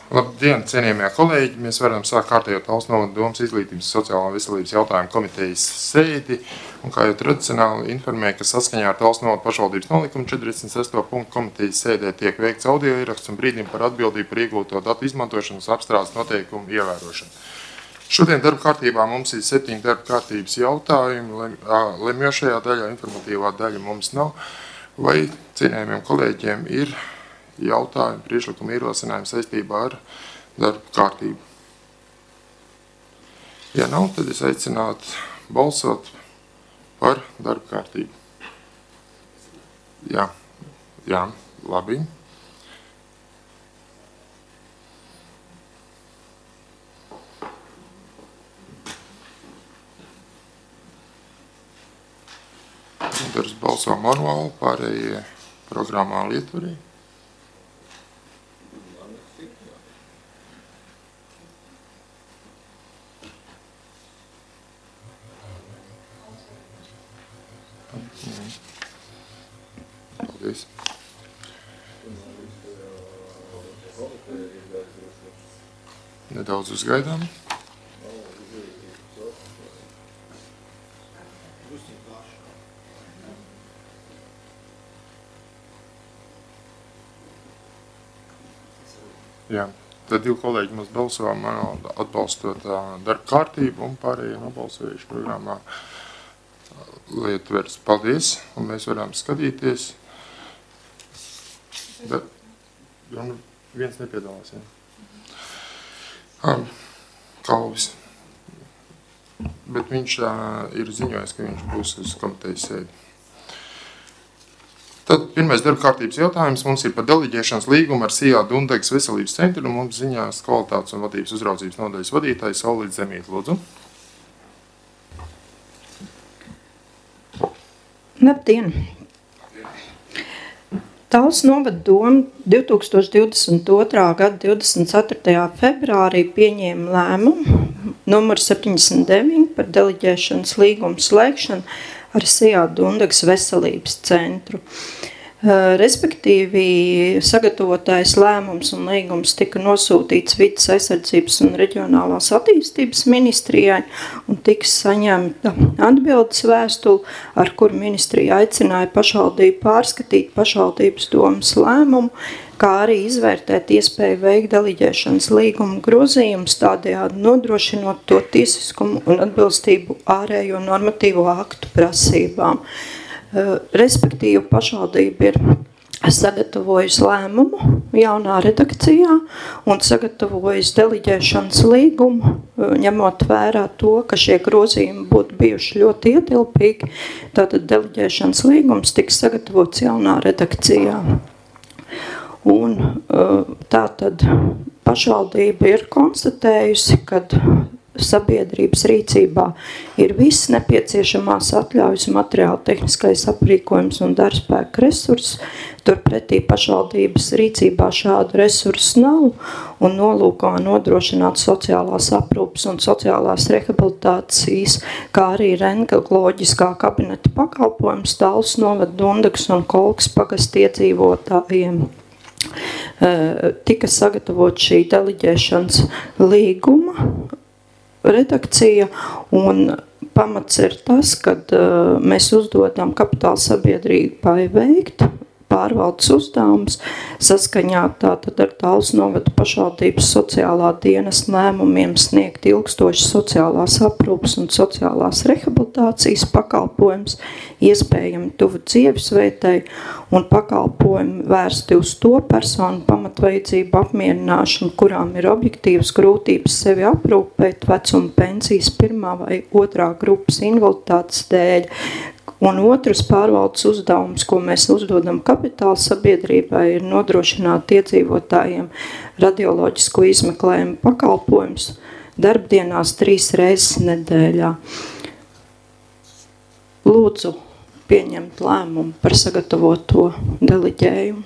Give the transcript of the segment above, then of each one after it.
Labdien, cienījamie kolēģi! Mēs varam sākt kārtējo Talsu novada domas izglītības sociālā veselības jautājumu komitejas sēdi. Un kā jau tradicionāli informēja, ka saskaņā ar Talsu novada pašvaldības nolikumu 46. punktu komitejas sēdē tiek veikts audio ieraksts un brīdim par atbildību par iegūto datu izmantošanas apstrādes noteikumu ievērošanu. Šodien darba kārtībā mums ir 7 darba kārtības jautājumi. Lemjošajā daļā, informatīvā daļa mums nav. Vai cienījamiem kolēģiem ir jautājumi, priekšlikumi, ierosinājumi saistībā ar darba kārtību? Ja nav, tad es aicinātu balsot par darba kārtību. Jā, labi. Darbs balso manuāli, pārējie programmā lietvarī. Paldies. Nedaudz uzgaidām. Jā, tad 2 kolēģi mums balso manuāli atbalstot darba kārtību un pārējie nobalsojuši programmā lietveres. Paldies, un mēs varam skatīties. Bet viens nepiedalās, jā. Kalvis. Bet viņš ir ziņojis, ka viņš būs uz komitejas sēdi. Tad pirmais darba kārtības jautājums mums ir par deleģēšanas līgumu ar SIA Dundegas veselības centru, un mums ziņās kvalitātes un vadības uzraudzības nodaļas vadītājs Saulīts Zemīte, lūdzu. Labdien! Talsu novada doma 2022. gada 24. februārī pieņēma lēmumu numur 79 par deleģēšanas līgumu slēgšanu ar SIA Dundegas veselības centru. Respektīvi, sagatavotais lēmums un līgums tika nosūtīts Vides aizsardzības un reģionālās attīstības ministrijai un tiks saņemta atbildes vēstule, ar kuru ministrija aicināja pašvaldību pārskatīt pašvaldības domas lēmumu, kā arī izvērtēt iespēju veikt deleģēšanas līguma grozījumus, tādējādi nodrošinot to tiesiskumu un atbilstību ārējo normatīvo aktu prasībām. Respektīvi, pašvaldība ir sagatavojusi lēmumu jaunā redakcijā un sagatavojusi deleģēšanas līgumu, ņemot vērā to, ka šie grozījumi būtu bijuši ļoti ietilpīgi, tātad deleģēšanas līgums tiks sagatavots jaunā redakcijā. Un tātad pašvaldība ir konstatējusi, kad sabiedrības rīcībā ir viss nepieciešamās atļaujas, materiāla tehniskais aprīkojums un darbspēka resursi. Turpretī pašvaldības rīcībā šādu resursu nav un nolūkā nodrošināt sociālās aprūpes un sociālās rehabilitācijas, kā arī rentgenoloģiskā kabineta pakalpojums Talsu novada Dundegas un Kolkas pagasta iedzīvotājiem. Tika sagatavot šī deleģēšanas līguma redakcija, un pamats ir tas, kad mēs uzdodam kapitāla sabiedrībai veikt pārvaldes uzdevumus saskaņā tātad ar Talsu novada pašvaldības sociālā dienas lēmumiem sniegt ilgstošas sociālās aprūpes un sociālās rehabilitācijas pakalpojums, iespējami tuvu dzīvesvietai un pakalpojumi vērsti uz to personu pamatvajadzību apmierināšanu, kurām ir objektīvas grūtības sevi aprūpēt vecuma pensijas 1. vai 2. grupas invaliditātes dēļ. Un otrs pārvaldes uzdevums, ko mēs uzdodam kapitāla sabiedrībai, ir nodrošināt iedzīvotājiem radioloģisko izmeklējumu pakalpojums darbdienās 3 reizes nedēļā. Lūdzu pieņemt lēmumu par sagatavoto deleģējumu.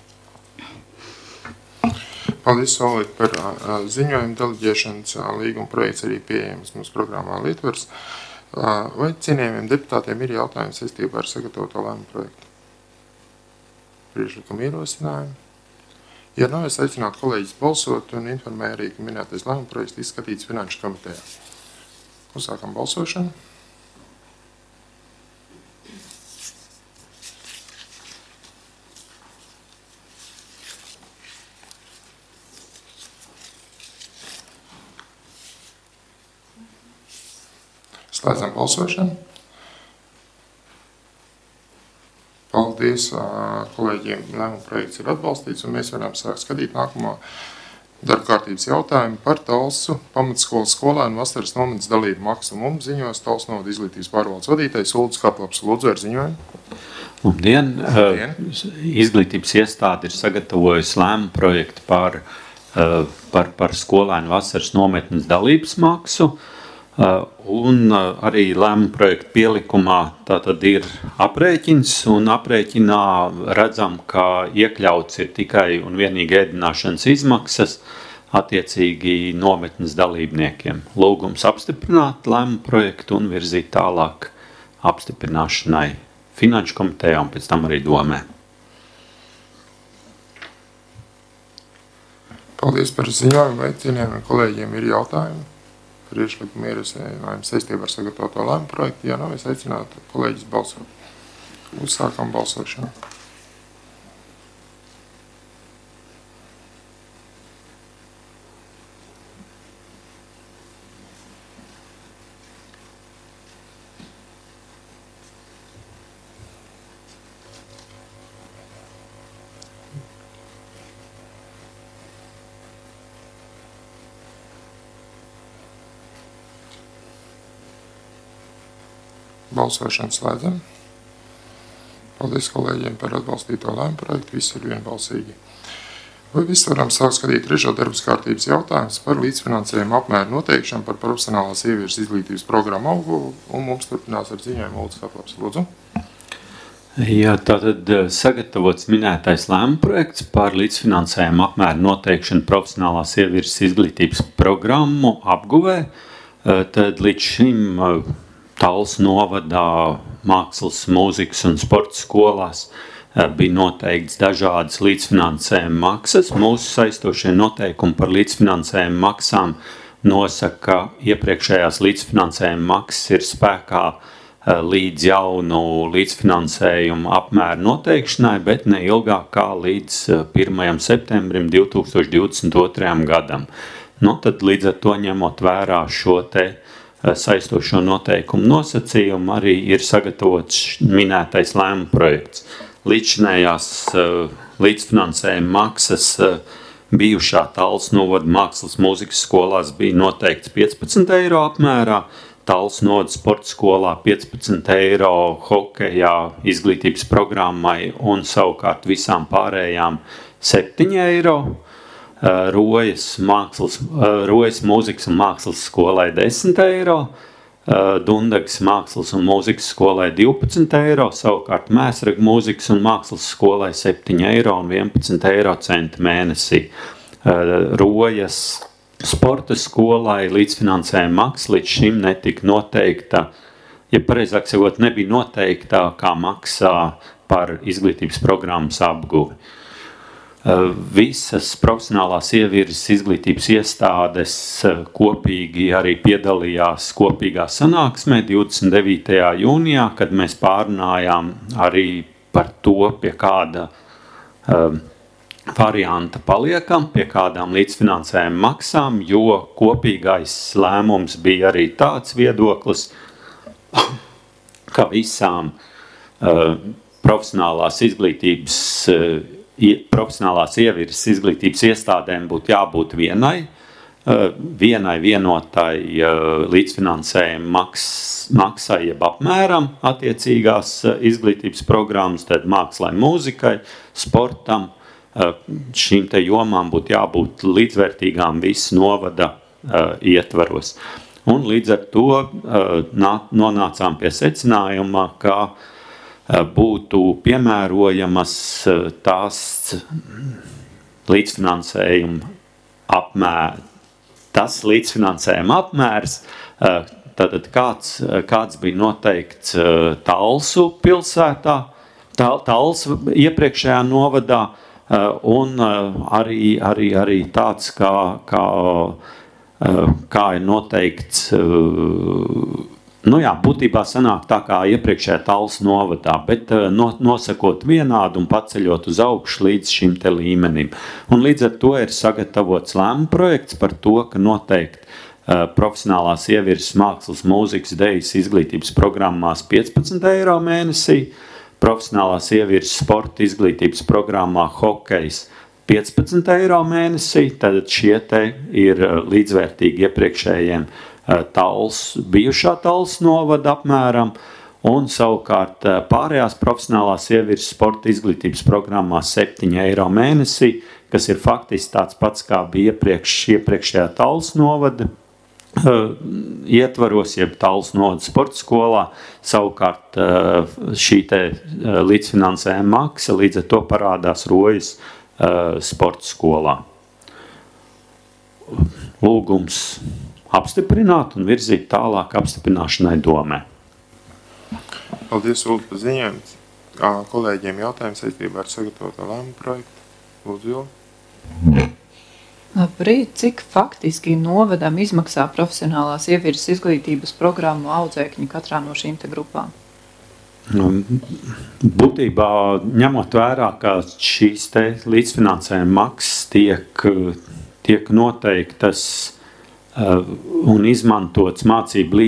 Paldies, Saulīt, par ziņojumu. Deleģēšanas līguma projekts arī pieejams mums programmā Lietvers. Vai cienījumiem deputātiem ir jautājumi saistībā ar sagatavoto lēmumu projektu? Priekšlikumu ierosinājumu? Ja nav, es aicinātu kolēģis balsot un informēju arī, ka minētais lēmuma projekts izskatīts Finanšu komitejā. Uzsākam balsošanu. Slēdzam balsošanu. Paldies kolēģiem. Lēmuma projekts ir atbalstīts un mēs varam sākt skatīt nākamo darba kārtības jautājumu par Talsu pamatskolas skolēnu vasaras nometnes dalību maksu. Mums ziņos Talsu novada izglītības pārvaldes vadītājs Uldis Kaplaps. Lūdzu, ar ziņojumu. Labdien! Izglītības iestāde ir sagatavojusi lēmumu projektu par skolēnu vasaras nometnes dalības maksu. Un arī lēmuma projekta pielikumā tātad ir aprēķins, un aprēķinā redzam, ka iekļauts ir tikai un vienīgi ēdināšanas izmaksas attiecīgi nometnes dalībniekiem. Lūgums apstiprināt lēmuma projektu un virzīt tālāk apstiprināšanai Finanšu komitejā un pēc tam arī domē. Paldies par ziņojumu, vai cienījamiem kolēģiem ir jautājumi? Priekšlikumu ierosinājumu saistībā ar sagatavoto lēmumu projektu. Ja nav, es aicinātu kolēģis balsot. Uzsākam balsošanu. Balsošanu slēdzam. Paldies kolēģiem par atbalstīto lēmumu projektu. Visi ir vienbalsīgi. Vai visi varam sākt skatīt trešo darbas kārtības jautājumus par līdzfinansējumu apmēru noteikšanu par profesionālās sieviešu izglītības programmu apguvi, un mums turpinās ar ziņojumu Uldis Kaplaps. Lūdzu. Jā, tātad sagatavots minētais lēmuma projekts par līdzfinansējumu apmēru noteikšanu profesionālās sieviešu izglītības programmu apguvē. Tad līdz šim Talsu novadā mākslas, mūzikas un sporta skolās bija noteikts dažādas līdzfinansējuma maksas. Mūsu saistošie noteikumi par līdzfinansējuma maksām nosaka, ka iepriekšējās līdzfinansējuma maksas ir spēkā līdz jaunu līdzfinansējumu apmēru noteikšanai, bet ne ilgāk kā līdz 1. septembrim 2022. gadam. Tad līdz ar to ņemot vērā šo te saistošo noteikumu nosacījumu arī ir sagatavots minētais lēmuma projekts. Līdzinējās līdzfinansējuma maksas bijušā Talsu novada mākslas mūzikas skolās bija noteikts 15 eiro apmērā, Talsu novada sporta skolā 15 eiro hokejā izglītības programmai un savukārt visām pārējām 7 eiro. Rojas mūzikas un mākslas skolai 10 eiro, Dundagas mākslas un mūzikas skolai 12 eiro, savukārt Mēsraga mūzikas un mākslas skolai 7 eiro un 11 eiro centi mēnesī. Rojas sporta skolai līdzfinansējuma maksa līdz šim netika noteikta, ja pareizāk sakot, nebija noteikta kā maksā par izglītības programmas apguvi. Visas profesionālās sievietes izglītības iestādes kopīgi arī piedalījās kopīgā sanāksmē 29. jūnijā, kad mēs pārunājām arī par to, pie kāda varianta paliekam, pie kādām līdzfinansējuma maksām, jo kopīgais lēmums bija arī tāds viedoklis, ka visām profesionālās sievietes izglītības iestādēm būtu jābūt vienai vienotai līdzfinansējuma maksai jeb apmēram attiecīgās izglītības programmas, tad mākslai, mūzikai, sportam, šīm te jomām būtu jābūt līdzvērtīgām visu novada ietvaros. Un līdz ar to nonācām pie secinājuma, ka būtu piemērojamas tās līdzfinansējuma apmērs, tātad kāds bija noteikts Talsu pilsētā, Talsu iepriekšējā novadā, un arī tāds, kā ir noteikts, būtībā sanāk tā kā iepriekšējā Talsu novadā, bet nosakot vienādu un paceļot uz augšu līdz šim te līmenim. Un līdz ar to ir sagatavots lēmuma projekts par to, ka noteikti profesionālās ievirzes mākslas, mūzikas, dejas izglītības programmās 15 eiro mēnesī, profesionālās ievirzes sporta izglītības programmā hokejs 15 eiro mēnesī, tad šie te ir līdzvērtīgi iepriekšējiem bijušā Talsu novada apmēram, un savukārt pārējās profesionālās ievirzes sporta izglītības programmā 7 eiro mēnesī, kas ir faktiski tāds pats, kā bija iepriekšējā Talsu novada ietvaros, jeb Talsu novada sporta skolā, savukārt šī te līdzfinansējuma maksa līdz ar to parādās Rojas sporta skolā. Lūgums apstiprināt un virzīt tālāk apstiprināšanai domē. Paldies, Ulu, par ziņojumu. Kolēģiem jautājums saistībā ar sagatavoto lēmumu projektu. Lūdzu, Juli. Labrīt, cik faktiski novadam izmaksā profesionālās ievirzes izglītības programmu audzēkņi katrā no šīm te grupām? Būtībā, ņemot vērā, ka šīs te līdzfinansējuma maksas tiek noteiktas un izmantots mācību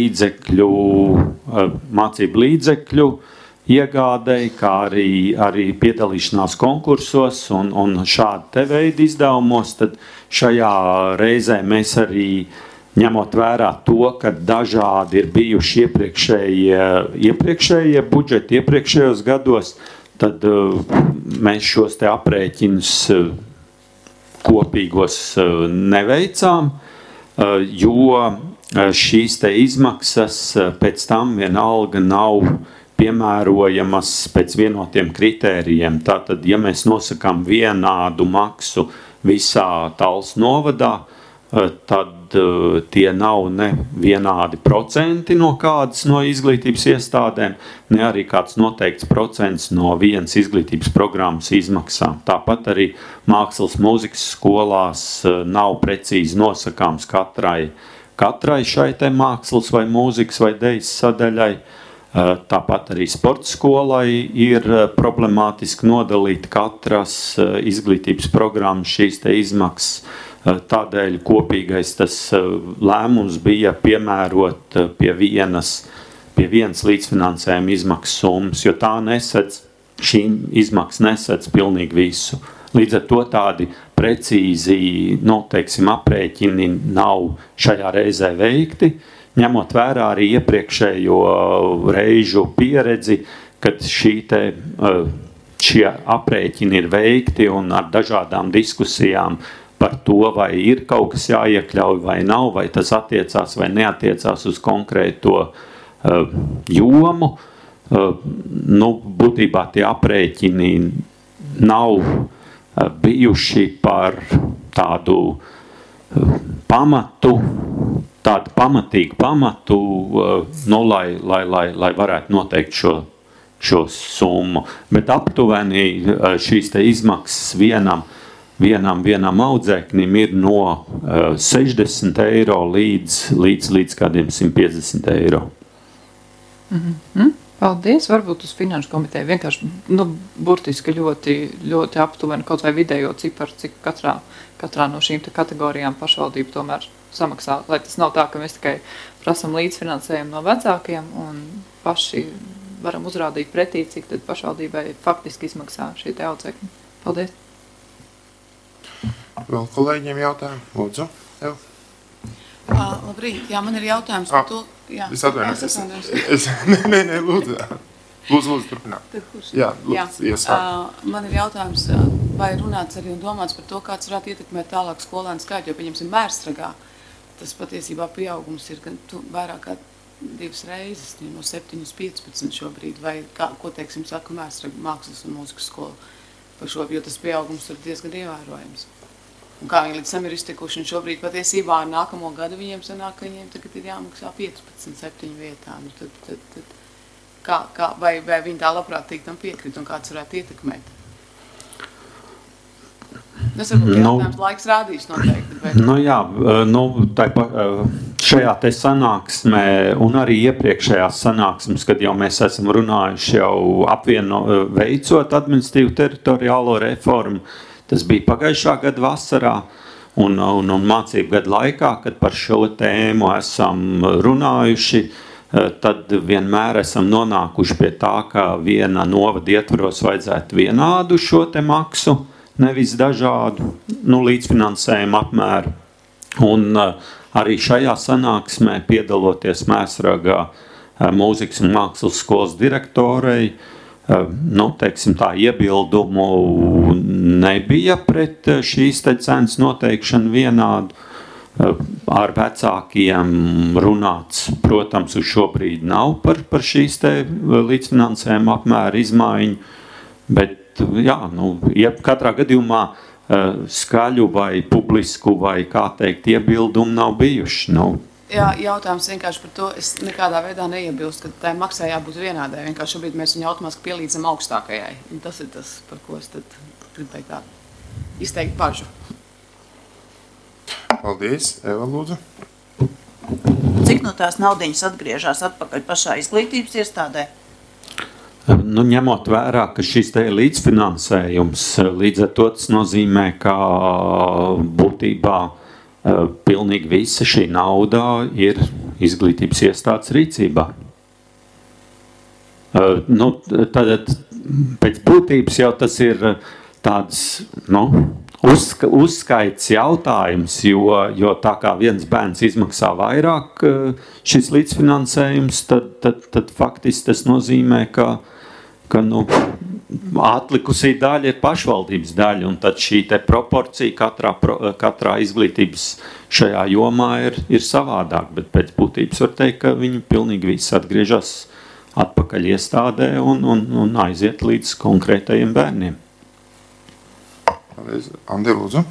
līdzekļu iegādei, kā arī piedalīšanās konkursos un šāda te veida izdevumos, tad šajā reizē mēs arī, ņemot vērā to, ka dažādi ir bijuši iepriekšējie budžeti, iepriekšējos gados, tad mēs šos te aprēķinus kopīgos neveicām, jo šīs te izmaksas pēc tam vienalga nav piemērojamas pēc vienotiem kritērijiem. Tātad, ja mēs nosakām vienādu maksu visā Talsu novadā, tad tie nav ne vienādi procenti no kādas no izglītības iestādēm, ne arī kāds noteikts procents no vienas izglītības programmas izmaksām. Tāpat arī mākslas mūzikas skolās nav precīzi nosakāms katrai šai te mākslas vai mūzikas vai dejas sadaļai. Tāpat arī sporta skolai ir problemātiski nodalīt katras izglītības programmas šīs te izmaksas. Tādēļ kopīgais tas lēmums bija piemērot pie vienas līdzfinansējuma izmaksas summas, jo šī izmaksas nesedz pilnīgi visu. Līdz ar to tādi precīzi, teiksim, aprēķini nav šajā reizē veikti, ņemot vērā arī iepriekšējo reižu pieredzi, kad šie aprēķini ir veikti un ar dažādām diskusijām par to, vai ir kaut kas jāiekļauj vai nav, vai tas attiecās vai neatiecās uz konkrēto jomu. Būtībā tie aprēķini nav bijuši par tādu pamatīgu pamatu, lai varētu noteikt šo summu. Bet aptuveni šīs te izmaksas vienam audzēknim ir no 60 eiro līdz kādiem 150 eiro. Paldies, varbūt uz finanšu komiteju vienkārši, burtiski ļoti, ļoti aptuveni kaut vai vidējo ciparu, cik katrā no šīm te kategorijām pašvaldība tomēr samaksā, lai tas nav tā, ka mēs tikai prasam līdzfinansējumu no vecākiem un paši varam uzrādīt pretī, cik tad pašvaldībai faktiski izmaksā šī te audzēkņi. Paldies. Vēl kolēģiem jautājumu? Lūdzu, tev. Labrīt, jā, man ir jautājums par to. Jā. Es atvainojos. Nē, lūdzu. Lūdzu, turpināt. Jā, lūdzu, iesāk. Man ir jautājums, vai runāts arī un domāts par to, kāds varētu ietekmēt tālāk skolēnu skaitu, jo, pieņemsim, Mērstragā, tas patiesībā pieaugums ir gan vairāk kā 2 reizes, no 7 uz 15 šobrīd, vai ko, teiksim, saka Mērstraga mākslas un mūzikas skola par šo, jo tas pieaugums ir diezgan ievērojams. Un kā viņi līdz tam ir iztikuši, un šobrīd patiesībā ar nākamo gadu viņiem sanāk, ka viņiem tagad ir jāmaksā 15-7 vietām. Vai viņi tā labprātīgi tam piekrit, un kāds varētu ietekmēt? Tas varbūt jautājums laiks rādīs noteikti. Bet... Nu jā, šajā te sanāksmē un arī iepriekšējās sanāksmes, kad jau mēs esam runājuši jau veicot administratīvu teritoriālo reformu, tas bija pagājušā gada vasarā un mācību gada laikā, kad par šo tēmu esam runājuši, tad vienmēr esam nonākuši pie tā, ka viena novada ietvaros vajadzētu vienādu šo te maksu, nevis dažādu līdzfinansējumu apmēru. Un arī šajā sanāksmē piedaloties Mēsragā mūzikas un mākslas skolas direktorei, teiksim tā, iebildumu nebija pret šīs te cenas noteikšanu vienādu. Ar vecākiem runāts, protams, uz šobrīd nav par šīs te līdzfinansējuma apmēru izmaiņu, bet jā, katrā gadījumā skaļu vai publisku vai, kā teikt, iebildumu nav bijuši. Jā, jautājums vienkārši par to, es nekādā veidā neiebilstu, ka tai maksai jābūt vienādai. Vienkārši šobrīd mēs viņu automātiski pielīdzam augstākajai. Un tas ir tas, par ko es tad gribēju tā izteikt bažu. Paldies. Eva, lūdzu. Cik no tās naudiņas atgriežās atpakaļ pašā izglītības iestādē? Ņemot vērā, ka šis te līdzfinansējums, līdz ar to tas nozīmē, ka būtībā pilnīgi visa šī nauda ir izglītības iestādes rīcībā. Tad pēc būtības jau tas ir tāds, uzskaits jautājums, jo tā kā viens bērns izmaksā vairāk šis līdzfinansējums, tad faktiski tas nozīmē, ka atlikusī daļa ir pašvaldības daļa, un tad šī te proporcija katrā izglītības šajā jomā ir savādāk, bet pēc būtības var teikt, ka viņi pilnīgi visi atgriežas atpakaļ iestādē un aiziet līdz konkrētajiem bērniem. Andi, lūdzu.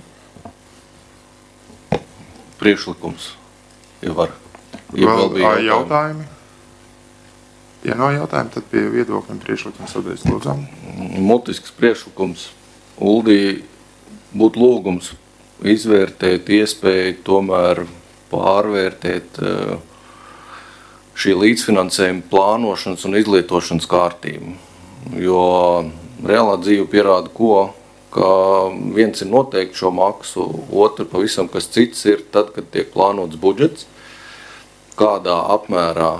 Priekšlikums, ja var. Vēl jautājumi? Ja nav jautājumi, tad pie viedokļiem priekšlikums sadaļas lūdzu. Mutisks priekšlikums. Uldī būtu lūgums izvērtēt iespēju tomēr pārvērtēt šī līdzfinansējuma plānošanas un izlietošanas kārtību. Jo reālā dzīve pierāda ka viens ir noteikti šo maksu, otru pavisam kas cits ir tad, kad tiek plānots budžets, kādā apmērā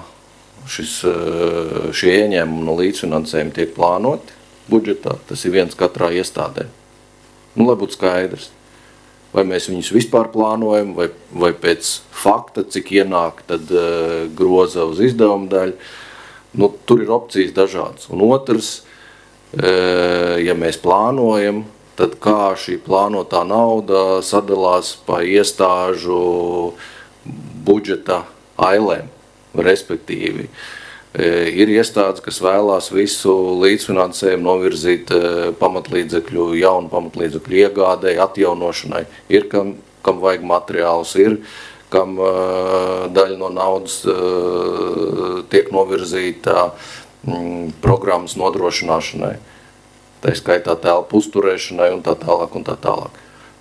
šie ieņēmumi no līdzfinansējuma tiek plānoti budžetā, tas ir viens katrā iestādē. Lai būtu skaidrs, vai mēs viņus vispār plānojam, vai pēc fakta, cik ienāk, tad groza uz izdevumu daļu. Tur ir opcijas dažādas. Un otrs, ja mēs plānojam, tad kā šī plānotā nauda sadalās pa iestāžu budžeta ailēm, respektīvi. Ir iestādes, kas vēlās visu līdzfinansējumu novirzīt jaunu pamatlīdzekļu iegādēji, atjaunošanai. Ir, kam vajag materiālus, ir, kam daļa no naudas tiek novirzīta programmas nodrošināšanai. Tā skaitā telpu uzturēšanai un tā tālāk un tā tālāk.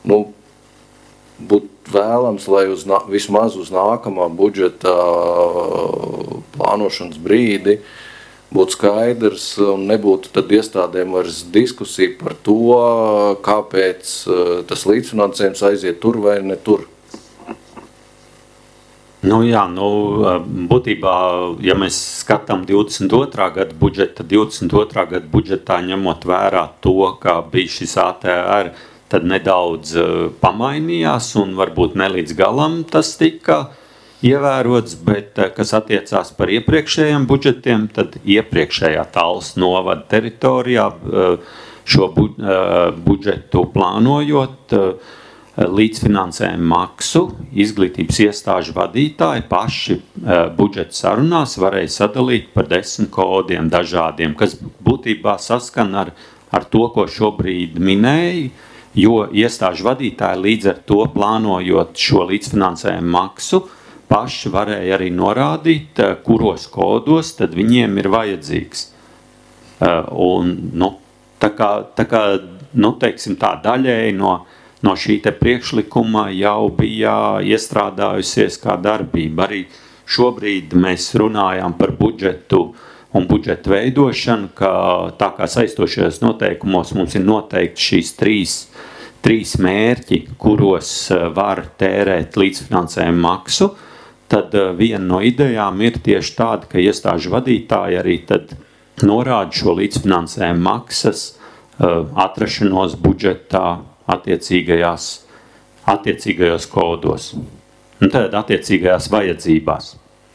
Būtu vēlams, lai vismaz uz nākamā budžeta plānošanas brīdi būtu skaidrs un nebūtu tad iestādēm vairs diskusija par to, kāpēc tas līdzfinansējums aiziet tur vai ne tur. Būtībā, ja mēs skatām 22. gada budžeta, 22. gada budžetā ņemot vērā to, kā bija šis ATR, tad nedaudz pamainījās un varbūt ne līdz galam tas tika ievērots, bet kas attiecās par iepriekšējiem budžetiem, tad iepriekšējā Tallas novada teritorijā šo budžetu plānojot, līdzfinansējumu maksu izglītības iestāžu vadītāji paši budžeta sarunās varēja sadalīt par 10 kodiem dažādiem, kas būtībā saskan ar to, ko šobrīd minēja, jo iestāžu vadītāji līdz ar to plānojot šo līdzfinansējumu maksu, paši varēja arī norādīt, kuros kodos tad viņiem ir vajadzīgs. Tā kā teiksim tā daļēji no šī te priekšlikuma jau bija iestrādājusies kā darbība. Arī šobrīd mēs runājam par budžetu un budžetu veidošanu, ka tā kā saistošajos noteikumos mums ir noteikti šīs trīs mērķi, kuros var tērēt līdzfinansējumu maksu, tad viena no idejām ir tieši tāda, ka iestāžu vadītāji arī tad norāda šo līdzfinansējumu maksas atrašanos budžetā attiecīgajos kodos. Un tad attiecīgajās vajadzībās.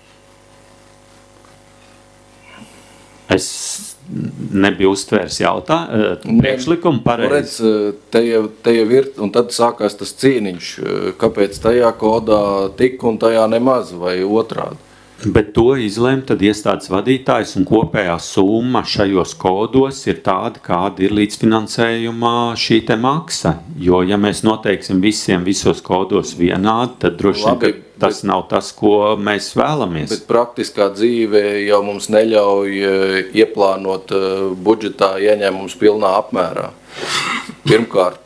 Es nebiju uztvērs priekšlikumu pareizi. Te jau ir, un tad sākās tas cīniņš, kāpēc tajā kodā tik un tajā nemaz vai otrādi. Bet to izlem tad iestādes vadītājs un kopējā summa šajos kodos ir tāda, kāda ir līdzfinansējumā šī te maksa. Jo, ja mēs noteiksim visiem visos kodos vienādi, tad droši vien, ka tas nav tas, ko mēs vēlamies. Bet praktiskā dzīve jau mums neļauj ieplānot budžetā ieņēmums pilnā apmērā. Pirmkārt,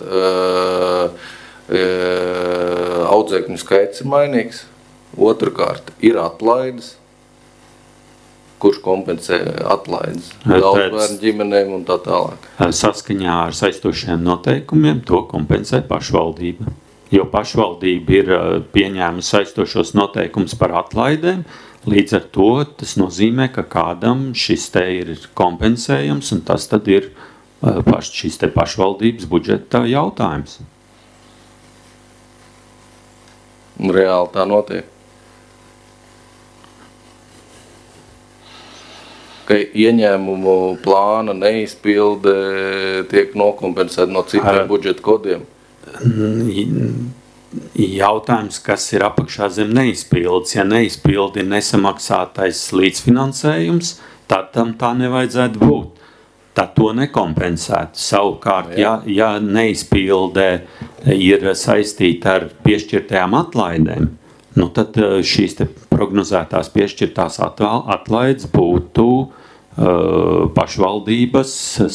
audzēkņu skaits ir mainīgs. Otrakārt, ir atlaides, kurš kompensē atlaides daudzbērnu ģimenēm un tā tālāk. Saskaņā ar saistošiem noteikumiem to kompensē pašvaldība. Jo pašvaldība ir pieņēmusi saistošos noteikumus par atlaidēm, līdz ar to tas nozīmē, ka kādam šis te ir kompensējams, un tas tad ir šis te pašvaldības budžeta jautājums. Reāli tā notiek. Ka ieņēmumu plāna neizpilde tiek nokompensēta no citiem budžeta kodiem? Jautājums, kas ir apakšā zem neizpildes. Ja neizpildi ir nesamaksātais līdzfinansējums, tad tam tā nevajadzētu būt. Tad to nekompensētu. Savukārt, ja neizpilde ir saistīta ar piešķirtajām atlaidēm, nu tad šīs te prognozētās piešķirtās atlaides būtu pašvaldības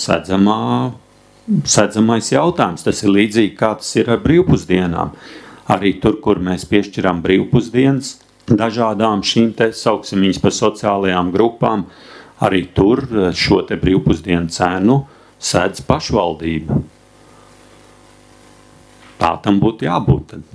sedzamais jautājums. Tas ir līdzīgi, kā tas ir ar brīvpusdienām. Arī tur, kur mēs piešķiram brīvpusdienas dažādām šīm te sauksim viņas par sociālajām grupām, arī tur šo te brīvpusdienu cenu sedz pašvaldība. Tā tam būtu jābūt tad.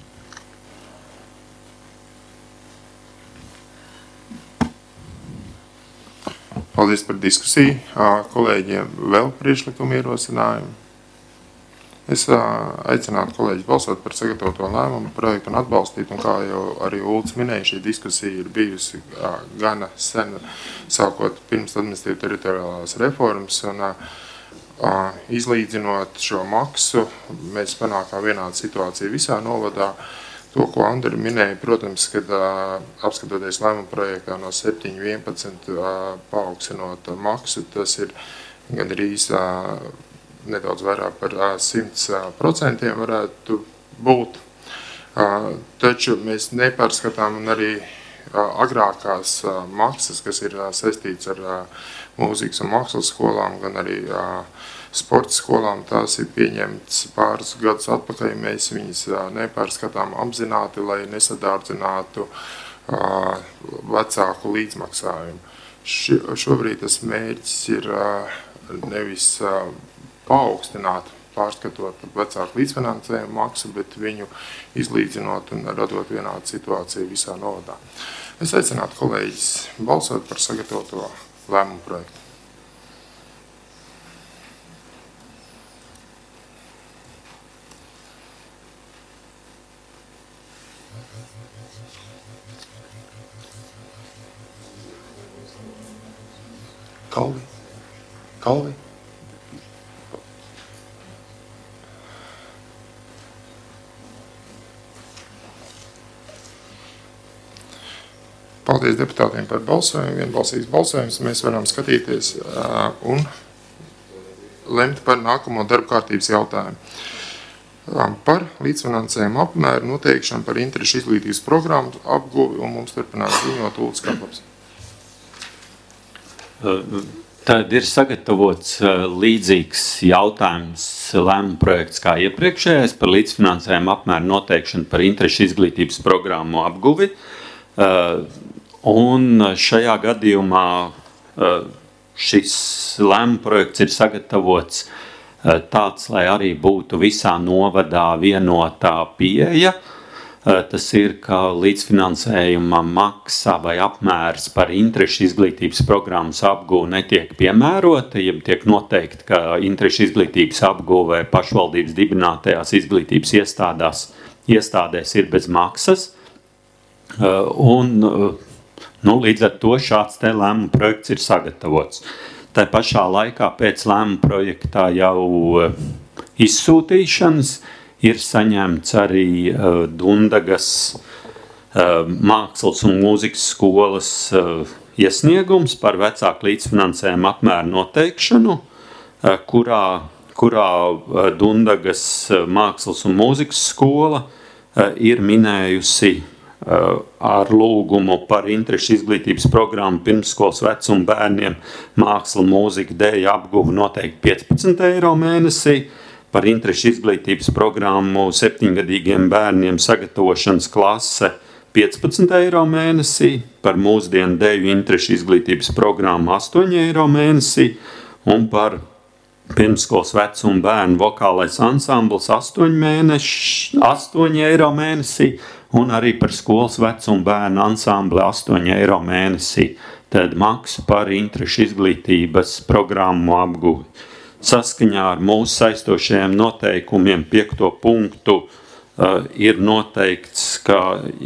Paldies par diskusiju. Kolēģiem vēl priekšlikumu ierosinājumu. Es aicinātu kolēģis balsot par sagatavoto lēmumu projektu un atbalstīt, un kā jau arī Ulds minēja, šī diskusija ir bijusi gana sen, sākot pirms administratīvi teritoriālās reformas, un izlīdzinot šo maksu, mēs panākām vienādu situāciju visā novadā. To, ko Andri minēja, protams, kad apskatoties lēmumu projektā no 7.11 paaugstinot maksu, tas ir gandrīz nedaudz vairāk par 100% varētu būt. Taču mēs nepārskatām un arī agrākās maksas, kas ir saistīts ar mūzikas un mākslas skolām, gan arī sporta skolām, tās ir pieņemts pāris gadus atpakaļ. Mēs viņas nepārskatām apzināti, lai nesadārdzinātu vecāku līdzmaksājumu. Šobrīd tas mērķis ir nevis paaugstināt, pārskatot vecāku līdzfinansējumu maksu, bet viņu izlīdzinot un radot vienādu situāciju visā novadā. Es aicinātu kolēģis balsot par sagatavoto lēmumu projektu. Kalvi. Paldies deputātiem par balsojumu. Vienbalsīgs balsojums. Mēs varam skatīties un lemt par nākamo darba kārtības jautājumu. Par līdzfinansējumu apmēru noteikšanu par interešu izglītības programmu apguvi, un mums turpinās ziņot Ulds Kaplaps. Tad ir sagatavots līdzīgs jautājums lēmuma projekts kā iepriekšējais par līdzfinansējumu apmēru noteikšanu par interešu izglītības programmu apguvi. Un šajā gadījumā šis lēmuma projekts ir sagatavots tāds, lai arī būtu visā novadā vienotā pieeja. Tas ir, ka līdzfinansējuma maksa vai apmērs par interešu izglītības programmas apgūvu netiek piemērota, ja tiek noteikti, ka interešu izglītības apgūvē pašvaldības dibinātajās izglītības iestādēs ir bez maksas. Un, līdz ar to šāds te lēmuma projekts ir sagatavots. Tā pašā laikā pēc lēmuma projektā jau izsūtīšanas ir saņemts arī Dundagas mākslas un mūzikas skolas iesniegums par vecāku līdzfinansējumu apmēru noteikšanu, kurā Dundagas mākslas un mūzikas skola ir minējusi ar lūgumu par interešu izglītības programmu pirmsskolas vecuma bērniem māksla, mūzika, dēļa apguvu noteikti 15 eiro mēnesī, par interešu izglītības programmu 7-gadīgiem bērniem sagatavošanas klase 15 eiro mēnesī, par mūsdienu deju interešu izglītības programmu 8 eiro mēnesī un par pirmskolas vecuma bērnu vokālais ansambls 8 eiro mēnesī un arī par skolas vecuma bērnu ansambli 8 eiro mēnesī. Tad maksu par interešu izglītības programmu apguvi. Saskaņā ar mūsu saistošajiem noteikumiem 5. punktu ir noteikts, ka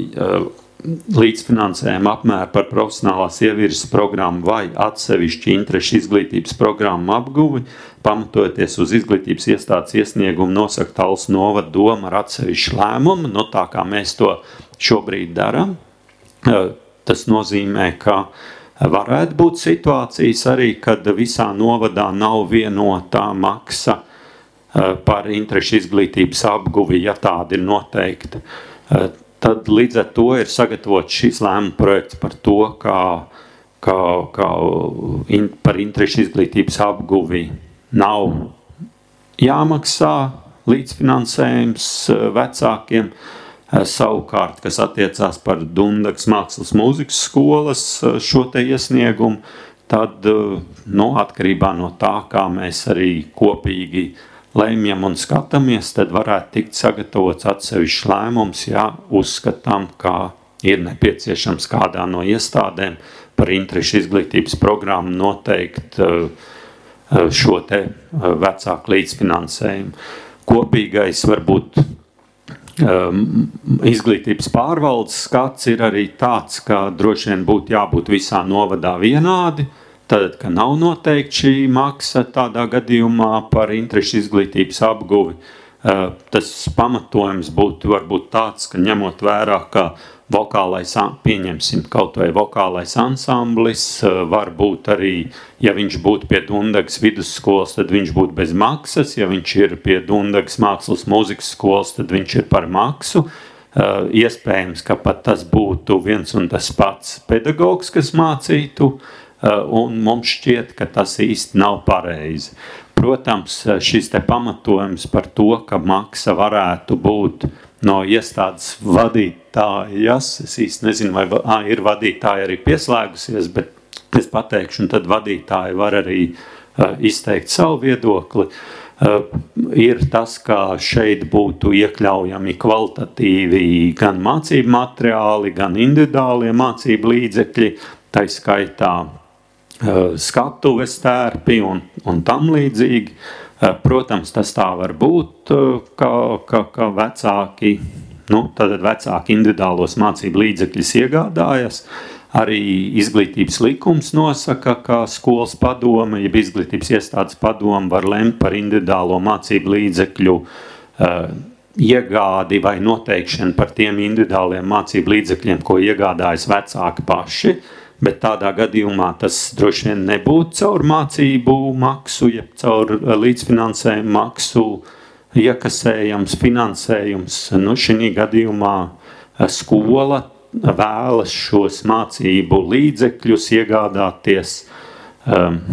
līdzfinansējuma apmēru par profesionālās ievirses programmu vai atsevišķi interešu izglītības programmu apguvi, pamatojoties uz izglītības iestādes iesniegumu nosaka Talsu novada doma ar atsevišķu lēmumu, tā kā mēs to šobrīd darām. Tas nozīmē, ka varētu būt situācijas arī, kad visā novadā nav vienotā maksa par interešu izglītības apguvi, ja tāda ir noteikta. Tad līdz ar to ir sagatavots šis lēmuma projekts par to, kā par interešu izglītības apguvi nav jāmaksā līdzfinansējums vecākiem. Savukārt, kas attiecās par Dundagas mākslas mūzikas skolas šo te iesniegumu, tad atkarībā no tā, kā mēs arī kopīgi lemjam un skatāmies, tad varētu tikt sagatavots atsevišķs lēmums, ja uzskatām, ka ir nepieciešams kādā no iestādēm par interešu izglītības programmu noteikt šo te vecāku līdzfinansējumu. Kopīgais varbūt izglītības pārvaldes skats ir arī tāds, ka droši vien būtu jābūt visā novadā vienādi, tad, ka nav noteikti šī maksa tādā gadījumā par interešu izglītības apguvi. Tas pamatojums būtu varbūt tāds, ka ņemot vērā, ka pieņemsim kaut vai vokālais ansamblis, varbūt arī, ja viņš būtu pie Dundagas vidusskolas, tad viņš būtu bez maksas, ja viņš ir pie Dundagas mākslas mūzikas skolas, tad viņš ir par maksu. Iespējams, ka pat tas būtu viens un tas pats pedagogs, kas mācītu, un mums šķiet, ka tas īsti nav pareizi. Protams, šis te pamatojums par to, ka maksa varētu būt no iestādes vadītājas, es īsti nezinu, vai ir vadītāja arī pieslēgusies, bet es pateikšu, un tad vadītāji var arī izteikt savu viedokli, ir tas, ka šeit būtu iekļaujami kvalitatīvi gan mācību materiāli, gan individuālie mācību līdzekļi, tai skaitā skatuves tērpi un tam līdzīgi. Protams, tas tā var būt, ka vecāki, tātad vecāki individuālos mācību līdzekļus iegādājas. Arī izglītības likums nosaka, ka skolas padome, jeb izglītības iestādes padome var lemt par individuālo mācību līdzekļu iegādi vai noteikšanu par tiem individuāliem mācību līdzekļiem, ko iegādājas vecāki paši. Bet tādā gadījumā tas droši vien nebūtu caur mācību maksu, ja caur līdzfinansējumu maksu iekasējams finansējums. Šī gadījumā skola vēlas šos mācību līdzekļus iegādāties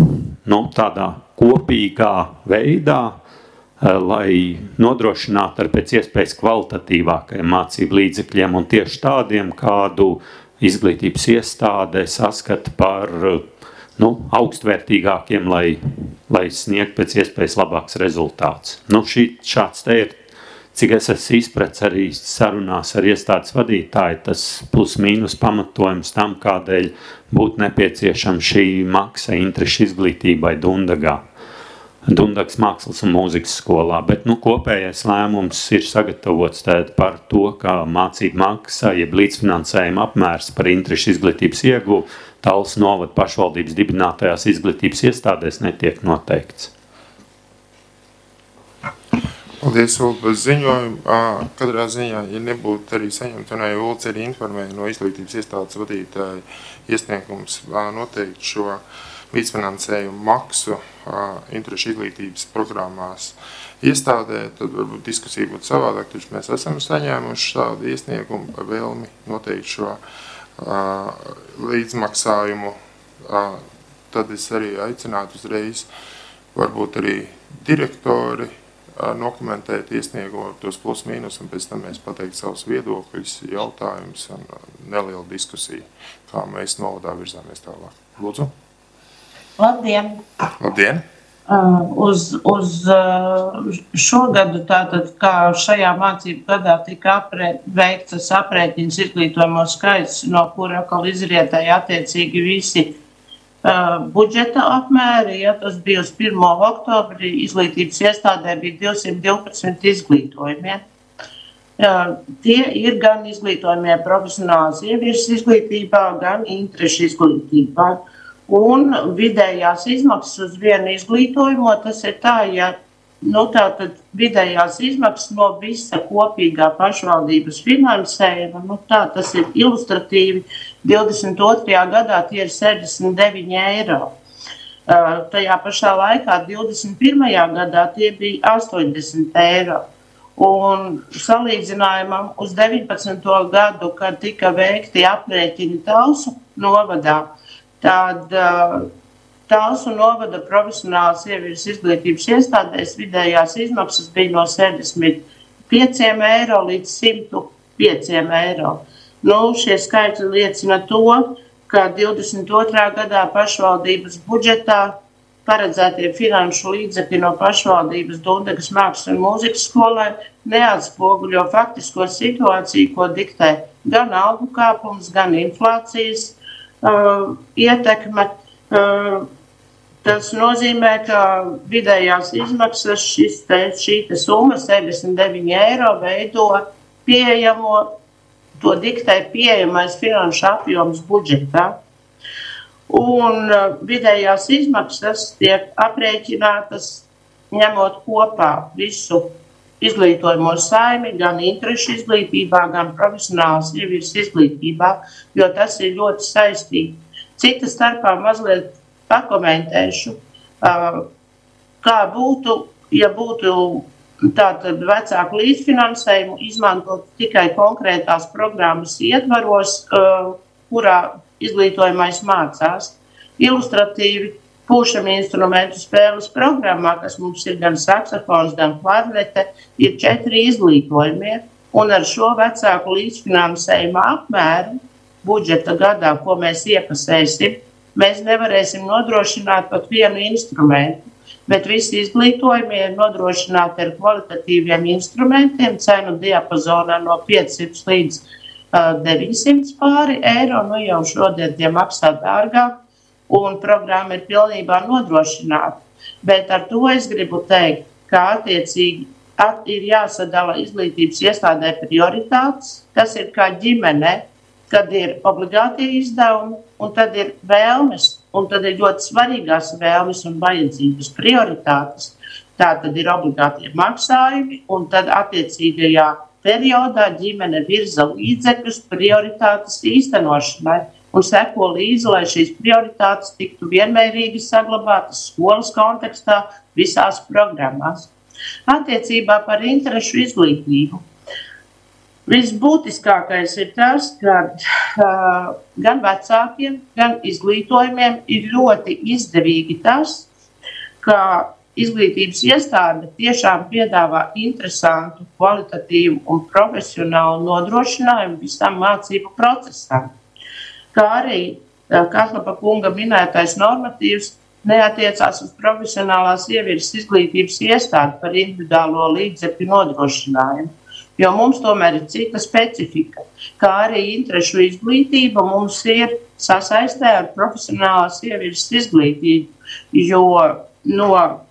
tādā kopīgā veidā, lai nodrošinātu ar pēc iespējas kvalitatīvākajiem mācību līdzekļiem un tieši tādiem, kādu izglītības iestāde saskata par augstvērtīgākiem, lai sniegt pēc iespējas labāks rezultāts. Šāds te ir, cik es esmu izprats arī sarunās ar iestādes vadītāju, tas plus mīnus pamatojums tam, kādēļ būtu nepieciešama šī maksa interešu izglītībai Dundagas mākslas un mūzikas skolā, bet kopējais lēmums ir sagatavots par to, ka mācību maksa, jeb līdzfinansējuma apmērs par interešu izglītības ieguvu Talsu novada pašvaldības dibinātajās izglītības iestādēs netiek noteikts. Paldies, Ulu, par ziņojumu. Katrā ziņā, ja nebūtu arī saņemt, un arī Ulds arī informēja no izglītības iestādes vadītāja iesniegums noteikt šo līdzfinansējumu maksu interešu izglītības programmās iestādē, tad varbūt diskusija būtu savādāk, taču mēs esam saņēmuši šādu iesniegumu par vēlmi noteikt šo līdzmaksājumu. Tad es arī aicinātu uzreiz varbūt arī direktori nokomentēt iesniegumu tos plus mīnus, un pēc tam mēs pateikt savus viedokļus, jautājumus un nelielu diskusiju, kā mēs novadā virzāmies tālāk. Lūdzu. Labdien! Labdien! Uz šogadu, tātad, kā šajā mācību gadā tika veikts aprēķins izglītojamo skaits, no kura atkal izrietēja attiecīgi visi budžeta apmēri, tas bija uz 1. oktobri, izglītības iestādē bija 212 izglītojumie. Tie ir gan izglītojumie profesionāls ievirs izglītībā, gan interešu izglītībā. Un vidējās izmaksas uz vienu izglītojumu, tas ir tā, ja tātad vidējās izmaksas no visa kopīgā pašvaldības finansējuma, tas ir ilustratīvi, 22. gadā tie ir 69 eiro. Tajā pašā laikā 21. gadā tie bija 80 eiro. Un salīdzinājumam uz 19. gadu, kad tika veikti aprēķini Talsu novadā, tad Talsu novada profesionāls ievirs izglītības iestādēs vidējās izmaksas bija no 65 eiro līdz 105 eiro. Šie skaitļi liecina to, ka 22. gadā pašvaldības budžetā paredzētie finanšu līdzekļi no pašvaldības Dundagas mākslas un mūzikas skolai neatspoguļo faktisko situāciju, ko diktē gan algu kāpums, gan inflācijas ietekme. Tas nozīmē, ka vidējās izmaksas šī summa 79 eiro veido pieejamo, to diktē pieejamais finanšu apjoms budžetā. Un vidējās izmaksas tiek aprēķinātas ņemot kopā visu izglītojamo saimi, gan interešu izglītībā, gan profesionāls ievirs izglītībā, jo tas ir ļoti saistīti. Cita starpā mazliet pakomentēšu, kā būtu, ja būtu tātad vecāku līdzfinansējumu izmantot tikai konkrētās programmas ietvaros, kurā izglītojamais mācās. Ilustratīvi pūšam instrumentu spēles programmā, kas mums ir gan saksofons, gan klarnete, ir 4 izglītojumie, un ar šo vecāku līdzfinansējumu apmēru budžeta gadā, ko mēs iekasēsim, mēs nevarēsim nodrošināt pat vienu instrumentu, bet visi izglītojumi ir nodrošināti ar kvalitatīviem instrumentiem, cenu diapazonā no 500 līdz 900 pāri eiro, jau šodien tie maksā dārgāk, un programma ir pilnībā nodrošināta. Bet ar to es gribu teikt, ka attiecīgi ir jāsadala izglītības iestādē prioritātes, tas ir kā ģimene, kad ir obligātie izdevumi, un tad ir vēlmes, un tad ir ļoti svarīgās vēlmes un vajadzības prioritātes. Tā tad ir obligātie maksājumi, un tad attiecīgajā periodā ģimene virza līdzekļus prioritātes īstenošanai un seko līdzi, lai šīs prioritātes tiktu vienmērīgi saglabātas skolas kontekstā visās programmās. Attiecībā par interešu izglītību. Visbūtiskākais ir tas, ka gan vecākiem, gan izglītojumiem ir ļoti izdevīgi tas, ka izglītības iestāde tiešām piedāvā interesantu, kvalitatīvu un profesionālu nodrošinājumu visam mācību procesam. Kā arī Kaslapa kunga minētais normatīvs neatiecās uz profesionālās ievirzes izglītības iestādi par individuālo līdzekļu nodrošinājumu, jo mums tomēr ir cita specifika, kā arī interešu izglītība mums ir sasaistē ar profesionālās ievirzes izglītību, jo no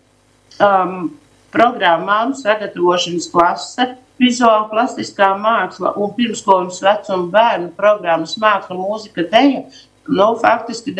programmām sagatavošanas klase, vizuāla plastiskā māksla un pirmskolas vecuma bērnu programmas māksla, mūzika, deja, faktiski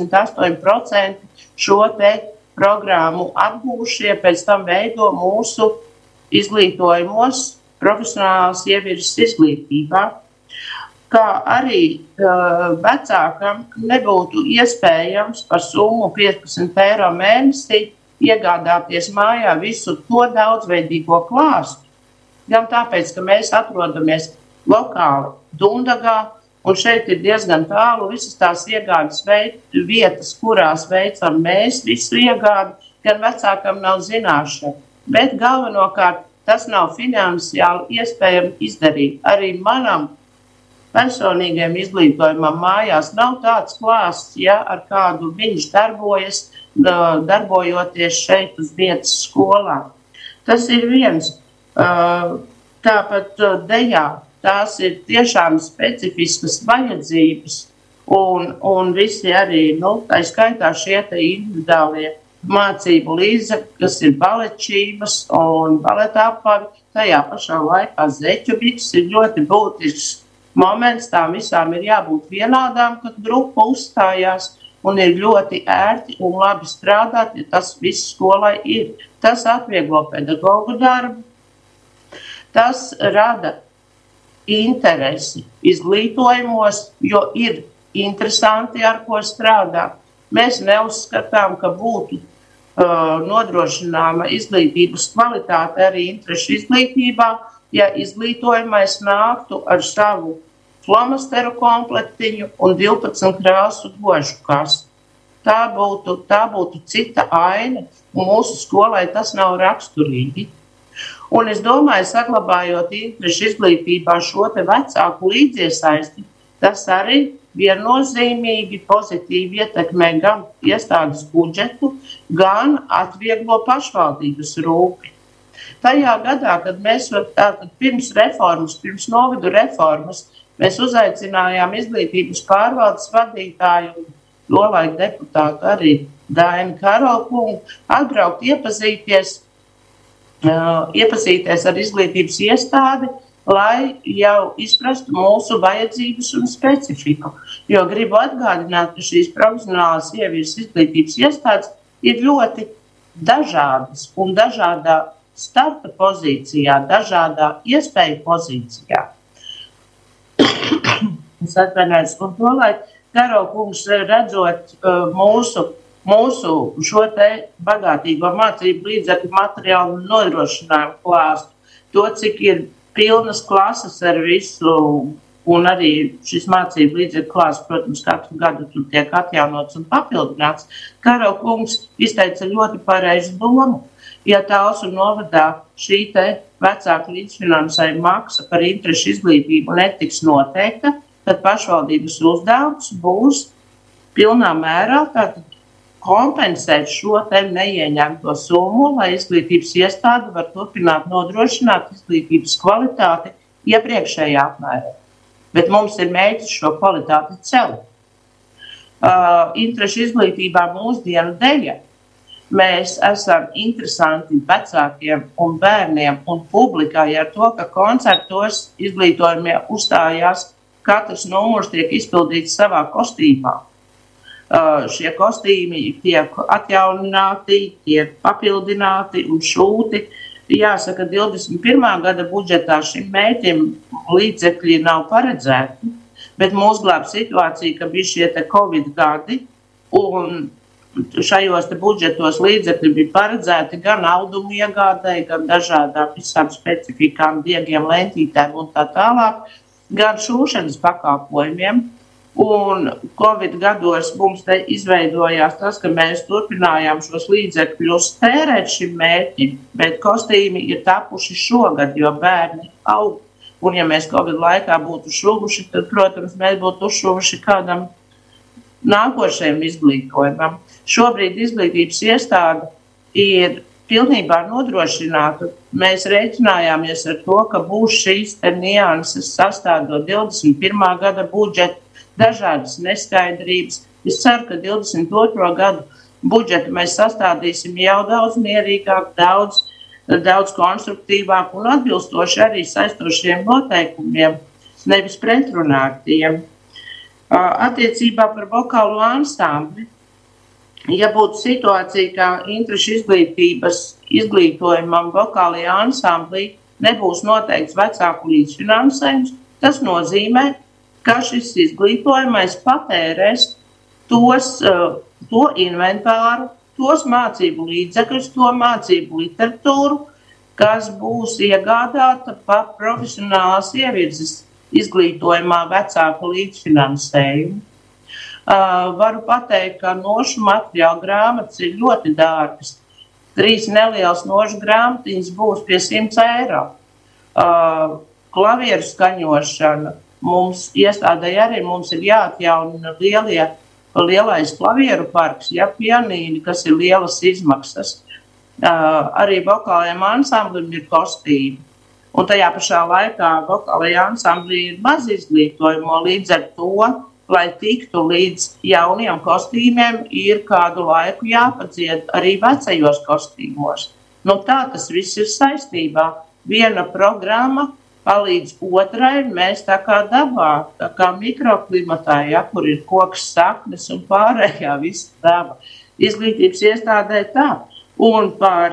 98% šo te programmu apgūšie pēc tam veido mūsu izglītojumos profesionālās ievirzes izglītībā. Kā arī vecākam nebūtu iespējams par summu 15 eiro mēnesī iegādāties mājā visu to daudzveidīgo klāstu. Gan tāpēc, ka mēs atrodamies lokāli Dundagā, un šeit ir diezgan tālu visas tās iegādes vietas, kurās veicam mēs visu iegādi, gan vecākam nav zināšana. Bet galvenokārt tas nav finansiāli iespējami izdarīt. Arī manam personīgajam izglītojumam mājās nav tāds klāsts, ja ar kādu viņš darbojoties šeit uz vietas skolā. Tas ir viens. Tāpat dejā tās ir tiešām specifiskas vajadzības un visi arī, tā skaitā šie te individuālie mācību līdzekļi, kas ir baletšības un baleta apavi, tajā pašā laikā zeķu biks ir ļoti būtisks moments, tām visām ir jābūt vienādām, kad grupa uzstājās, un ir ļoti ērti un labi strādāt, ja tas viss skolai ir. Tas atvieglo pedagogu darbu, tas rada interesi izglītojumos, jo ir interesanti, ar ko strādāt. Mēs neuzskatām, ka būtu nodrošināma izglītības kvalitāte arī interešu izglītībā, ja izglītojumais nāktu ar savu flomasteru komplektiņu un 12 krāsu gožu kastu. Tā būtu cita aina, un mūsu skolai tas nav raksturīgi. Un es domāju, saglabājot interešu izglītībā šo te vecāku līdziesaisti, tas arī viennozīmīgi pozitīvi ietekmē gan iestādes budžetu, gan atvieglo pašvaldības rūpi. Tajā gadā, kad mēs pirms novadu reformas, mēs uzaicinājām izglītības pārvaldes vadītāju un tolaik deputātu arī Dainu Karolkungu atbraukt iepazīties ar izglītības iestādi, lai jau izprastu mūsu vajadzības un specifiku. Jo gribu atgādināt, ka šīs profesionālās ievirzes izglītības iestādes ir ļoti dažādas un dažādā starta pozīcijā, dažādā iespēju pozīcijā. Es atvainojos, un tolaik Karolkungs redzot mūsu šo te bagātīgo mācību līdzekļu materiālu nodrošinājumu klāstu, to, cik ir pilnas klases ar visu, un arī šis mācību līdzekļu klāsts, protams, katru gadu tur tiek atjaunots un papildināts, Karolkungs izteica ļoti pareizu domu. Ja Talsu novadā šī te vecāku līdzfinansējuma maksa par interešu izglītību netiks noteikta, tad pašvaldības uzdevums būs pilnā mērā kompensēt šo te neieņemto summu, lai izglītības iestāde var turpināt nodrošināt izglītības kvalitāti iepriekšējā apmērā. Bet mums ir mērķis šo kvalitāti celt. Interešu izglītībā mūsdienu dēļ mēs esam interesanti vecākiem un bērniem un publikai ar to, ka koncertos izglītojumie uzstājās, katrs numurs tiek izpildīts savā kostīmā. Šie kostīmi tiek atjaunināti, tiek papildināti un šūti. Jāsaka, 21. gada budžetā šim mērķim līdzekļi nav paredzēti, bet mūs glāb situācija, ka bija šie te Covid gadi, un šajos te budžetos līdzekļi bija paredzēti gan audumu iegādēji, gan dažādām visām specifikām, diegiem, lentītēm un tā tālāk, gan šūšanas pakalpojumiem. Un Covid gados mums te izveidojās tas, ka mēs turpinājām šos līdzekļus tērēt šim mērķim, bet kostīmi ir tapuši šogad, jo bērni aug. Un ja mēs Covid laikā būtu šuvuši, tad, protams, mēs būtu uzšuvuši kādam nākošajam izglītojumam. Šobrīd izglītības iestāde ir pilnībā nodrošināta. Mēs rēķinājāmies ar to, ka būs šīs nianses sastādot 21. gada budžetu, dažādas neskaidrības. Es ceru, ka 22. gadu budžetu mēs sastādīsim jau daudz mierīgāk, daudz konstruktīvāk un atbilstoši arī saistošiem noteikumiem, nevis pretrunātiem. Attiecībā par vokālo ansambli, ja būtu situācija, ka interešu izglītojumam vokālajā ansamblī nebūs noteikts vecāku līdzfinansējums, tas nozīmē, ka šis izglītojumais patērēs to inventāru, tos mācību līdzekļus, to mācību literatūru, kas būs iegādāta par profesionālās ievirzes izglītojumā vecāku līdzfinansējumu. Varu pateikt, ka nošu materiālu grāmatas ir ļoti dārgas. 3 nelielas nošu grāmatiņas būs pie 100 eiro. Klavieru skaņošana. Mums iestādēji arī mums ir jāatjaunina lielais klavieru parks, pianīni, kas ir lielas izmaksas. Arī vokālajiem ansamblim ir kostīmi. Un tajā pašā laikā vokālajā ansamblī ir maz izglītojumu, līdz ar to, lai tiktu līdz jauniem kostīmiem, ir kādu laiku jāpadzied arī vecajos kostīmos. Tā tas viss ir saistībā. Viena programma palīdz otrai, mēs tā kā dabā, tā kā mikroklimatā, kur ir koks saknes un pārējā visa daba. Izglītības iestādē tā. Un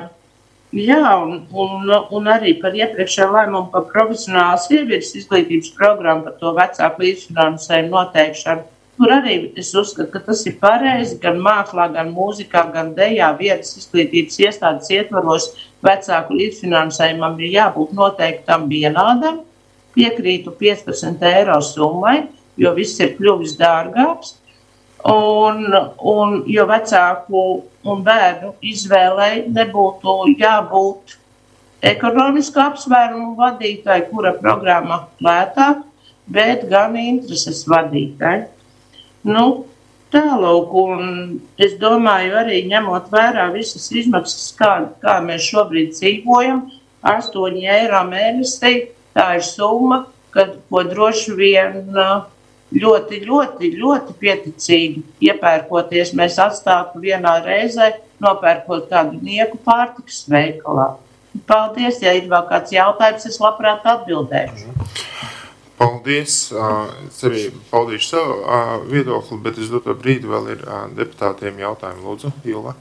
arī par iepriekšējo lēmumu par profesionālas ievirzes izglītības programmu, par to vecāku līdzfinansējumu noteikšanu. Tur arī es uzskatu, ka tas ir pareizi, gan mākslā, gan mūzikā, gan dejā vietas izglītības iestādes ietvaros vecāku līdzfinansējumam ir jābūt noteiktam vienādam. Piekrītu 15 eiro summai, jo viss ir kļuvis dārgāks. Un jo vecāku un bērnu izvēlei nebūtu jābūt ekonomisku apsvērumu vadītāji, kura programma lētāk, bet gan intereses vadītāji. Tālūk, un es domāju arī ņemot vērā visas izmaksas, kā mēs šobrīd dzīvojam, 8 eiro mēnesī, tā ir summa, ko droši vien ļoti, ļoti, ļoti pieticīgi iepērkoties, mēs atstātu vienā reizē, nopērkot kādu nieku pārtikas veikalā. Paldies, ja ir vēl kāds jautājums, es labprāt atbildēšu. Paldies. Es arī paudīšu savu viedokli, bet es doto brīdi vēl ir deputātiem jautājumu. Lūdzu, Ilva.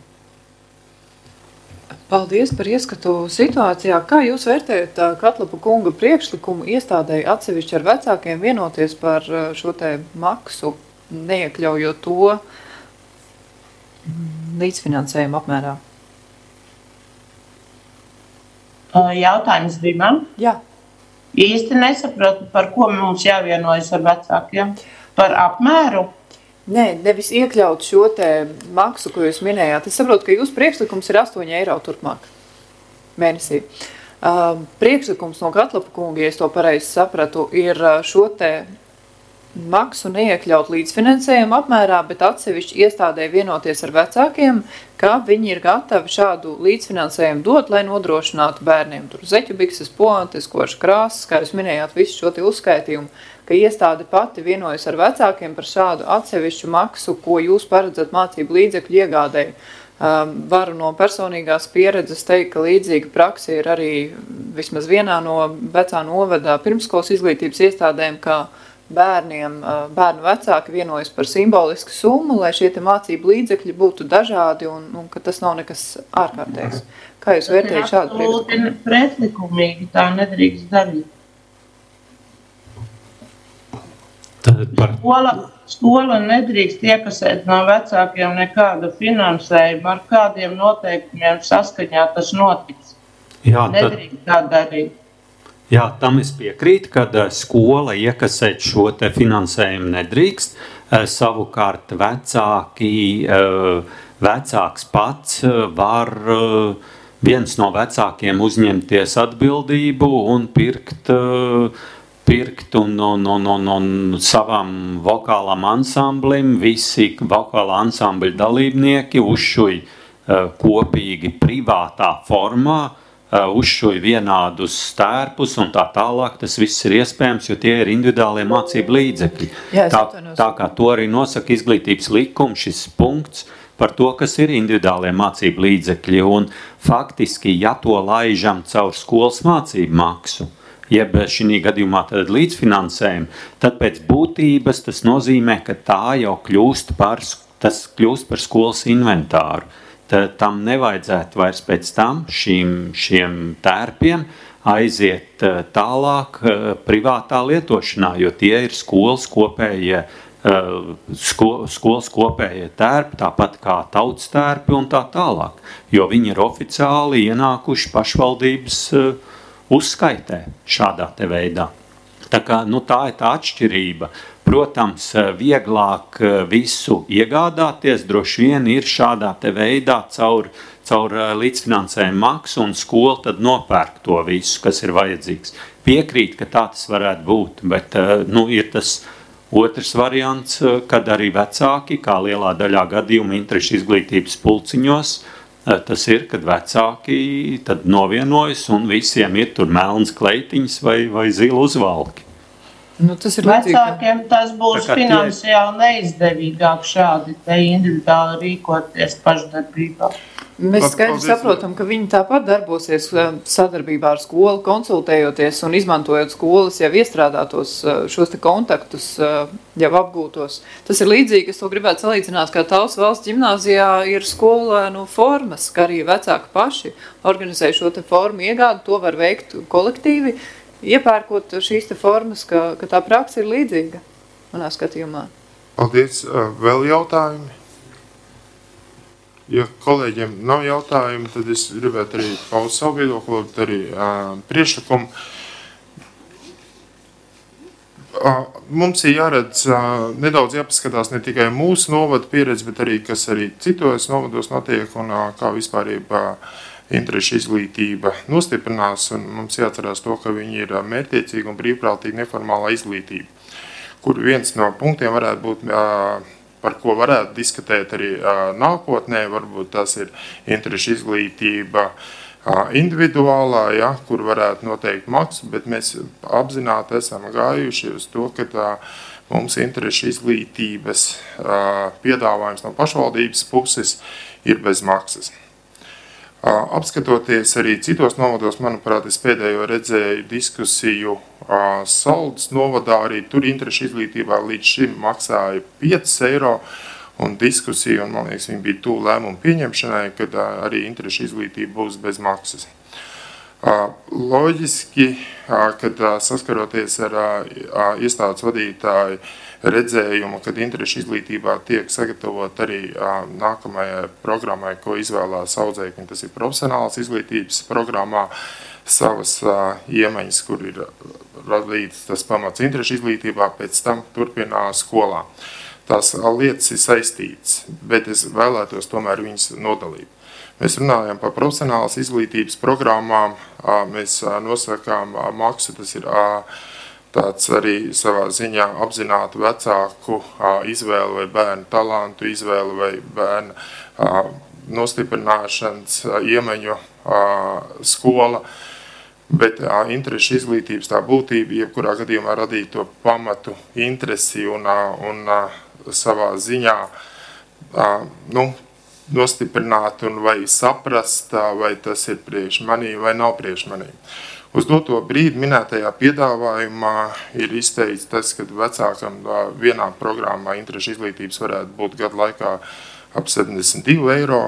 Paldies par ieskatu situācijā. Kā jūs vērtējat Katlapu kunga priekšlikumu iestādēji atsevišķi ar vecākiem vienoties par šo te maksu, neiekļaujot to līdzfinansējumu apmērā? Jautājums bija man? Jā. Īsti nesaprotu, par ko mums jāvienojas ar vecākiem. Par apmēru? Nē, nevis iekļaut šo te maksu, ko jūs minējāt. Es saprotu, ka jūsu priekšlikums ir 8 eiro turpmāk mēnesī. Priekšlikums no Katlapa kunga, ja es to pareizi sapratu, ir šo te maksu neiekļaut līdzfinansējumu apmērā, bet atsevišķi iestādē vienoties ar vecākiem, ka viņi ir gatavi šādu līdzfinansējumu dot, lai nodrošinātu bērniem tur zeķu bikses, poantes, koša krāsas, kā jūs minējāt visu šo te uzskaitījumu, ka iestāde pati vienojas ar vecākiem par šādu atsevišķu maksu, ko jūs paredzat mācību līdzekļu iegādēji. Varu no personīgās pieredzes teikt, ka līdzīga praksa ir arī vismaz vienā no vecā novada pirmskolas izglītības iestādēm, ka bērnu vecāki vienojas par simbolisku summu, lai šie te mācību līdzekļi būtu dažādi un ka tas nav nekas ārkārtējs. Kā jūs vērtējat šādu priekšlikumu? Tas ir pretlikumīgi, tā nedrīkst darīt. Skola nedrīkst iekasēt no vecākiem nekādu finansējumu, ar kādiem noteikumiem saskaņā tas notiks. Nedrīkst tā darīt. Jā, tam es piekrītu, kad skola iekasēt šo te finansējumu nedrīkst. Savukārt vecāks pats var viens no vecākiem uzņemties atbildību un pirkt un savam vokālam ansamblim, visi vokāla ansambļa dalībnieki uzšuj kopīgi privātā formā, uzšuj vienādus stērpus un tā tālāk, tas viss ir iespējams, jo tie ir individuālie mācību līdzekļi. Jā, tā kā to arī nosaka izglītības likums, šis punkts par to, kas ir individuālie mācību līdzekļi. Un faktiski, ja to laižam caur skolas mācību maksu, jeb šī gadījumā tad līdzfinansējumu, tad pēc būtības tas nozīmē, ka tā jau kļūst par skolas inventāru. Tam nevajadzētu vairs pēc tam šiem tērpiem aiziet tālāk privātā lietošanā, jo tie ir skolas kopējie tērpi, tāpat kā tautas tērpi un tā tālāk, jo viņi ir oficiāli ienākuši pašvaldības uzskaitē šādā te veidā. Tā kā, tā ir tā atšķirība. Protams, vieglāk visu iegādāties, droši vien ir šādā te veidā caur līdzfinansējumu maksu un skola tad nopērk to visu, kas ir vajadzīgs. Piekrīt, ka tā tas varētu būt, bet ir tas otrs variants, kad arī vecāki, kā lielā daļā gadījuma interešu izglītības pulciņos, tas ir, kad vecāki tad novienojas un visiem ir tur melns kleitiņas vai zila uzvalki. Tas ir līdzīgi. Vecākiem tas būs finansiāli neizdevīgāk šādi te individuāli rīkoties pašdarbībā. Mēs skaidri saprotam, ka viņi tāpat darbosies sadarbībā ar skolu, konsultējoties un izmantojot skolas jau iestrādātos šos te kontaktus, jau apgūtos. Tas ir līdzīgi, es to gribētu salīdzināt, kā Talsu valsts ģimnāzijā ir skolēnu formas, ka arī vecāki paši organizē šo te formu iegādi, to var veikt kolektīvi, iepērkot šīs te formas, ka tā praksa ir līdzīga, manā skatījumā. Paldies. Vēl jautājumi? Ja kolēģiem nav jautājumi, tad es gribētu arī paust savu viedokli, arī priekšlikumu. Mums ir jāredz, nedaudz jāpaskatās ne tikai mūsu novada pieredze, bet arī, kas arī citos novados notiek un kā vispārībā interešu izglītība nostiprinās, un mums jāatcerās to, ka viņi ir mērķtiecīga un brīvprātīga neformālā izglītība, kur viens no punktiem varētu būt, par ko varētu diskutēt arī nākotnē, varbūt tas ir interešu izglītība individuālā, ja, kur varētu noteikt maksu, bet mēs apzināti esam gājuši uz to, ka mums interešu izglītības piedāvājums no pašvaldības puses ir bez maksas. Apskatoties arī citos novados, manuprāt, es pēdējo redzēju diskusiju Saldas novadā, arī tur interešu izglītībā līdz šim maksāja 5 eiro, un diskusija, un man liekas, viņi bija tuvu lēmumu pieņemšanai, kad arī interešu izglītība būs bez maksas. Loģiski, kad saskaroties ar iestādes vadītāju redzējumu, kad interešu izglītībā tiek sagatavot arī nākamajai programmai, ko izvēlās audzēkņi, tas ir profesionālas izglītības programmā, savas iemaņas, kur ir radītas tas pamats interešu izglītībā, pēc tam turpinā skolā. Tās lietas ir saistītas, bet es vēlētos tomēr viņas nodalīt. Mēs runājam par profesionālas izglītības programmām, mēs nosakām maksu, tas ir tāds arī savā ziņā apzinātu vecāku izvēli vai bērnu talantu izvēli vai bērnu nostiprināšanas iemaņu skola, bet interešu izglītības tā būtība, jebkurā gadījumā radīt to pamatu interesi un savā ziņā nostiprināt un vai saprast, vai tas ir priekš manī vai nav priekš manī. Uz doto brīdi minētajā piedāvājumā ir izteikts tas, ka vecākam vienā programmā interešu izglītības varētu būt gadu laikā ap 72 eiro,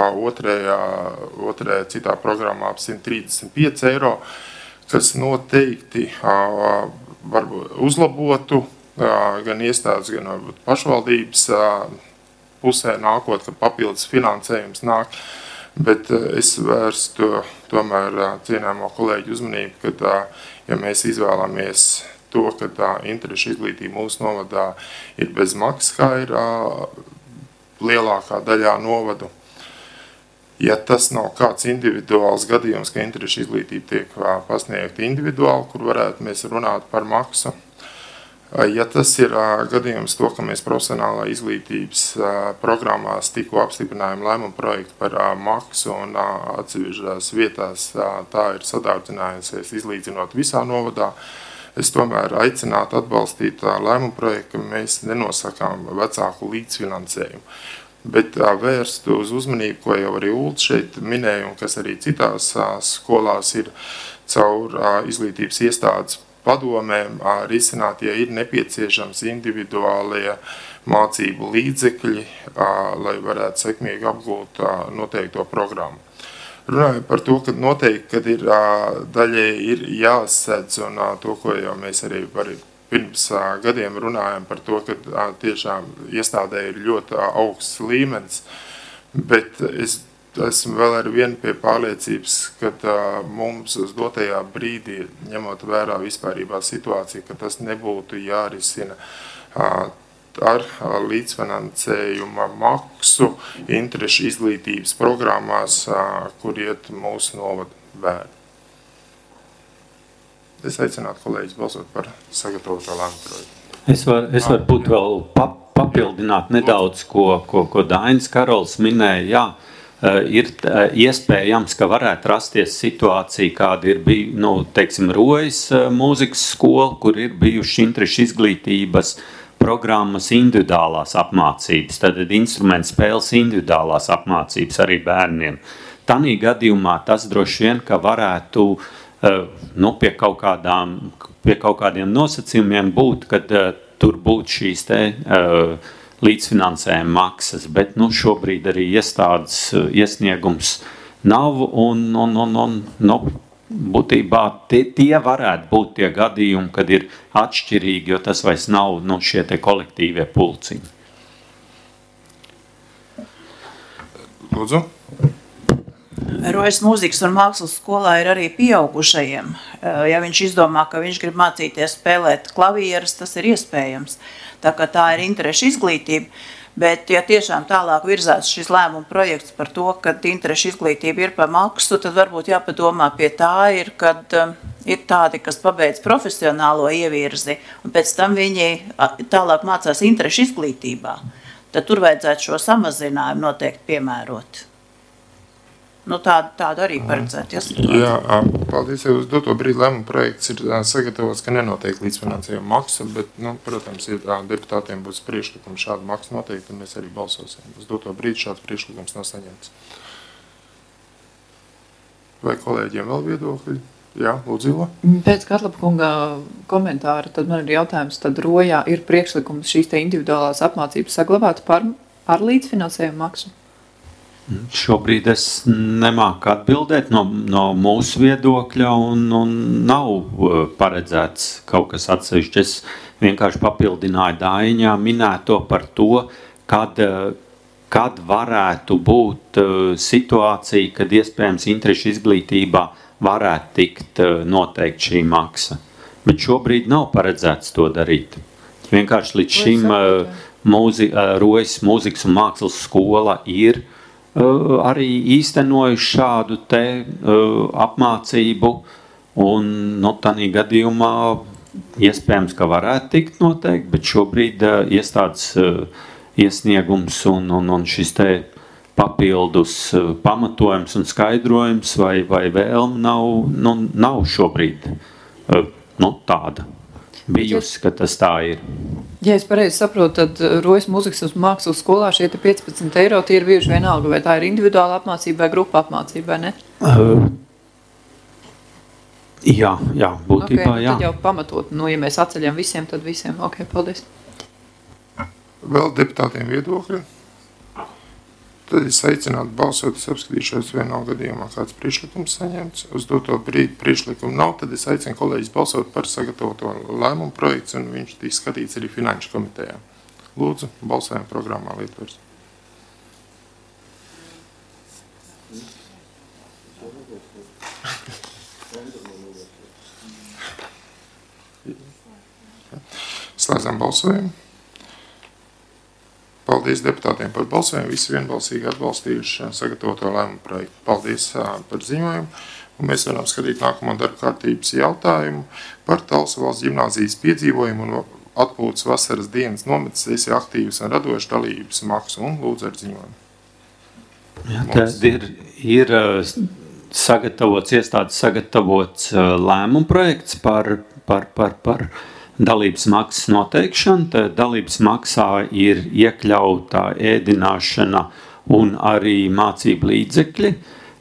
otrajā citā programmā ap 135 eiro, kas noteikti varbūt uzlabotu gan iestādes, gan pašvaldības pusē nākot, ka papildus finansējums nāk. Bet es vērstu tomēr cienāmo kolēģu uzmanību, ka, ja mēs izvēlamies to, ka interešu izglītība mūsu novadā ir bez maksas, kā ir lielākā daļā novadu, ja tas nav kāds individuāls gadījums, ka interešu izglītība tiek pasniegta individuāli, kur varētu mēs runāt par maksu, ja tas ir gadījums to, ka mēs profesionālā izglītības programmās tikko apstiprinājām lēmumu projektu par maksu un atsevišķās vietās tā ir sadārdzinājusies izlīdzinot visā novadā, es tomēr aicinātu atbalstīt lēmumu projektu, ka mēs nenosakām vecāku līdzfinansējumu. Bet vērst uz uzmanību, ko jau arī Ulds šeit minēja, un kas arī citās skolās ir caur izglītības iestādes padomēm risināt, ja ir nepieciešams individuālie mācību līdzekļi, lai varētu sekmīgi apgūt noteikto programmu. Runājot par to, ka noteikti, kad ir daļai ir jāsadz, un to, ko jau mēs arī pirms gadiem runājam par to, ka tiešām iestādē ir ļoti augsts līmenis, bet es esmu vēl ar vienu pie pārliecības, ka mums uz dotajā brīdī, ņemot vērā vispārībā situāciju, ka tas nebūtu jārisina ar līdzfinansējuma maksu interešu izglītības programmās, kur iet mūsu novada bērni. Es aicinātu kolēģis balsot par sagatavoto lēmumu projektu. Es varu būt vēl papildināt nedaudz, ko Dainis Karols minēja. Jā, ir iespējams, ka varētu rasties situācija, kāda ir teiksim, Rojas mūzikas skola, kur ir bijuši interešu izglītības programmas individuālās apmācības, tad instrumentu spēles individuālās apmācības arī bērniem. Tanī gadījumā tas droši vien, ka varētu pie kaut kādiem nosacījumiem būt, kad tur būtu šīs līdzfinansējuma maksas, bet šobrīd arī iestādes iesniegums nav un būtībā tie varētu būt tie gadījumi, kad ir atšķirīgi, jo tas vairs nav šie te kolektīvie pulciņi. Lūdzu. Rojas mūzikas un mākslas skolā ir arī pieaugušajiem. Ja viņš izdomā, ka viņš grib mācīties spēlēt klavieres, tas ir iespējams. Tā kā tā ir interešu izglītība. Bet, ja tiešām tālāk virzās šis lēmuma projekts par to, ka interešu izglītība ir par maksu, tad varbūt jāpadomā pie tā ir, kad ir tādi, kas pabeidz profesionālo ievirzi, un pēc tam viņi tālāk mācās interešu izglītībā. Tad tur vajadzētu šo samazinājumu noteikti piemērot. Tādu arī paredzēt. Jā, paldies. Uz doto brīdi lēmuma projekts ir sagatavots, ka nenotiek līdzfinansējuma maksa, bet, protams, ja deputātiem būs priekšlikums šādu maksu noteikti, tad mēs arī balsosim. Uz doto brīdi šāds priekšlikums nav saņemts. Vai kolēģiem vēl viedokļi? Jā, lūdzu, Ilo. Pēc Katlapa kunga komentāra, tad man ir jautājums, tad Rojā ir priekšlikums šīs te individuālās apmācības saglabāt ar līdzfinansējumu maksu? Šobrīd es nemāku atbildēt no mūsu viedokļa un nav paredzēts kaut kas atsevišķi. Es vienkārši papildināju Daiņā minēto par to, kad varētu būt situācija, kad iespējams interešu izglītībā varētu tikt noteikt šī maksa. Bet šobrīd nav paredzēts to darīt. Vienkārši līdz šim Rojas mūzikas un mākslas skola ir arī īstenojuši šādu te apmācību un tādā gadījumā iespējams, ka varētu tikt noteikti, bet šobrīd iestādes iesniegums un šis te papildus pamatojums un skaidrojums vai vēlme nav šobrīd tāda bijusi, ka tas tā ir. Ja es pareizi saprotu, tad Rojas mūzikas un mākslas skolā šie 15 eiro tie ir bieži vienalga, vai tā ir individuāla apmācība vai grupa apmācība, vai ne? Jā, būtībā jā. Tad jau pamatot, ja mēs atceļam visiem, tad visiem. Ok, paldies. Vēl deputātiem viedokļi? Tad es aicinātu balsot, es apskatīšos vienā gadījumā, kāds priekšlikums saņemts. Uz doto brīdi priekšlikumu nav, tad es aicinu kolēģis balsot par sagatavoto lēmumu projektu, un viņš tiks skatīts arī finanšu komitejā. Lūdzu, balsojam programmā Lietvers. Slēdzam balsojumu. Paldies deputātiem par balsojumu. Visi vienbalsīgi atbalstījuši sagatavoto lēmumu projektu. Paldies par ziņojumu. Un mēs varam skatīt nākamo darba kārtības jautājumu par Talsu valsts ģimnāzijas piedzīvojumu un atpūtas vasaras dienas nometnes esi aktīvas un radošas dalības maksu un lūdzu ar ziņojumu. Jā, tad ir sagatavots, iestādes sagatavots lēmumu projekts par dalības maksas noteikšanu. Tad dalības maksā ir iekļautā ēdināšana un arī mācību līdzekļi,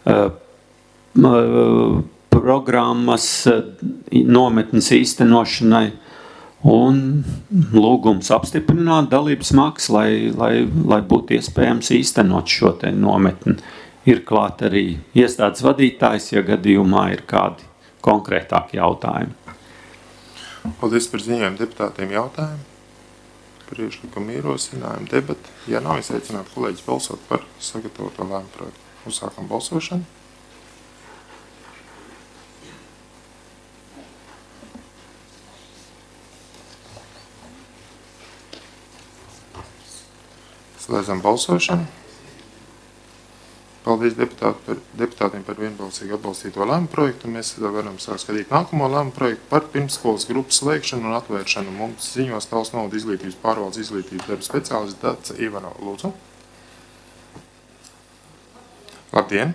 programmas nometnes īstenošanai un lūgums apstiprināt dalības maksu, lai būtu iespējams īstenot šo te nometni. Ir klāt arī iestādes vadītājs, ja gadījumā ir kādi konkrētāki jautājumi. Paldies par ziņojumu deputātiem jautājumu. Priekšlikumu ierosinājumu debati. Ja nav, es aicinātu kolēģis balsot par sagatavoto lēmumu projektu. Uzsākam balsošanu. Slēdzam balsošanu. Paldies deputātiem par vienbalsīgi atbalstīto lēmumu projektu. Mēs varam sākt skatīt nākamo lēmumu projektu par pirmsskolas grupu slēgšanu un atvēršanu. Mums ziņos Talsu novads izglītības pārvaldes izglītības darba speciālists Dace Ivanova. Lūdzu. Labdien!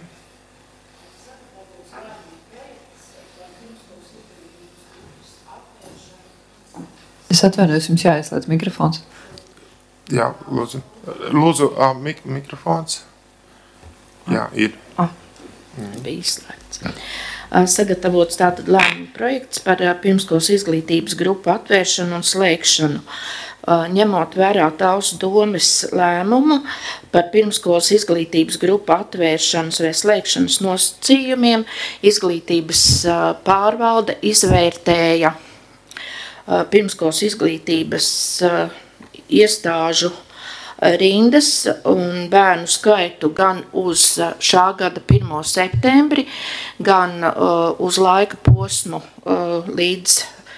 Es atvainojos, jums jāieslēdz mikrofons. Jā, lūdzu. Lūdzu, mikrofons. Jā, ir. Bija izslēgts. Sagatavots tātad lēmuma projekts par pirmskolas izglītības grupu atvēršanu un slēgšanu. Ņemot vērā Talsu domes lēmumu par pirmskolas izglītības grupu atvēršanas vai slēgšanas nosacījumiem, izglītības pārvalde izvērtēja pirmskolas izglītības iestāžu rindas un bērnu skaitu gan uz šā gada 1. septembri, gan uz laika posmu līdz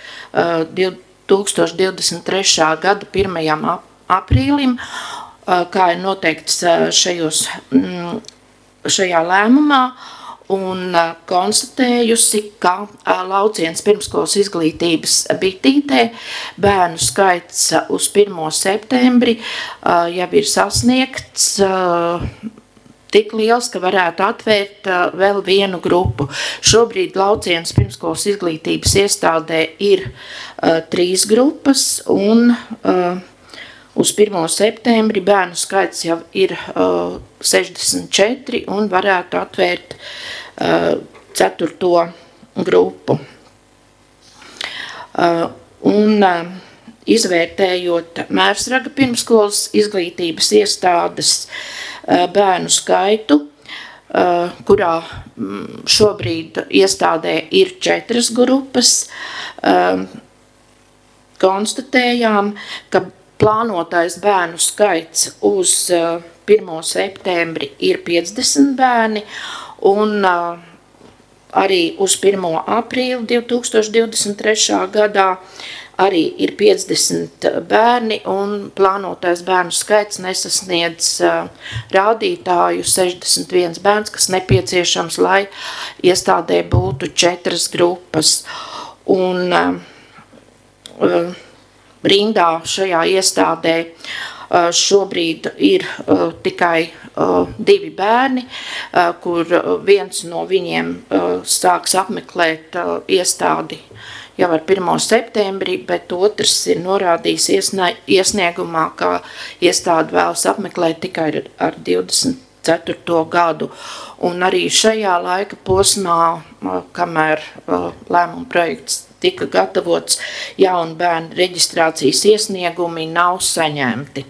2023. gada 1. aprīlim, kā ir noteikts šajā lēmumā, un konstatējusi, ka Lauciens pirmskolas izglītības Bitītē bērnu skaits uz 1. septembri jau ir sasniegts tik liels, ka varētu atvērt vēl vienu grupu. Šobrīd Lauciens pirmskolas izglītības iestādē ir 3 grupas, un uz 1. septembri bērnu skaits jau ir 64 un varētu atvērt 4. grupu. Un izvērtējot Mērsraga pirmskolas izglītības iestādes bērnu skaitu, kurā šobrīd iestādē ir 4 grupas, konstatējām, ka plānotais bērnu skaits uz 1. septembri ir 50 bērni, un arī uz 1. aprīli 2023. gadā arī ir 50 bērni, un plānotais bērnu skaits nesasniedz rādītāju 61 bērns, kas nepieciešams, lai iestādē būtu 4 grupas. Un rindā šajā iestādē šobrīd ir tikai 2 bērni, kur viens no viņiem sāks apmeklēt iestādi jau ar 1. septembrī, bet otrs ir norādījis iesniegumā, ka iestādi vēlas apmeklēt tikai ar 24. gadu. Un arī šajā laika posmā, kamēr lēmuma projekts tika gatavots, jaunu bērnu reģistrācijas iesniegumi nav saņemti.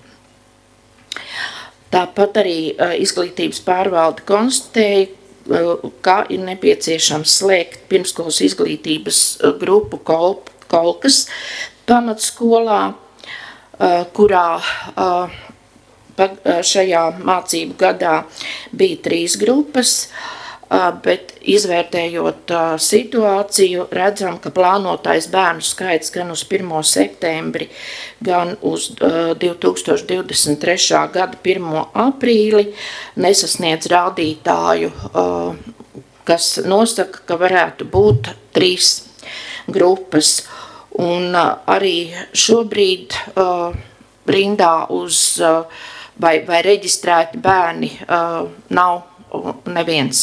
Tāpat arī izglītības pārvalde konstatēja, ka ir nepieciešams slēgt pirmskolas izglītības grupu Kolkas pamatskolā, kurā šajā mācību gadā bija 3 grupas. bet izvērtējot situāciju, redzam, ka plānotais bērnu skaits gan uz 1. septembri, gan uz 2023. gada 1. aprīli nesasniedz rādītāju, kas nosaka, ka varētu būt 3 grupas. Un arī šobrīd rindā uz vai reģistrēti bērni nav neviens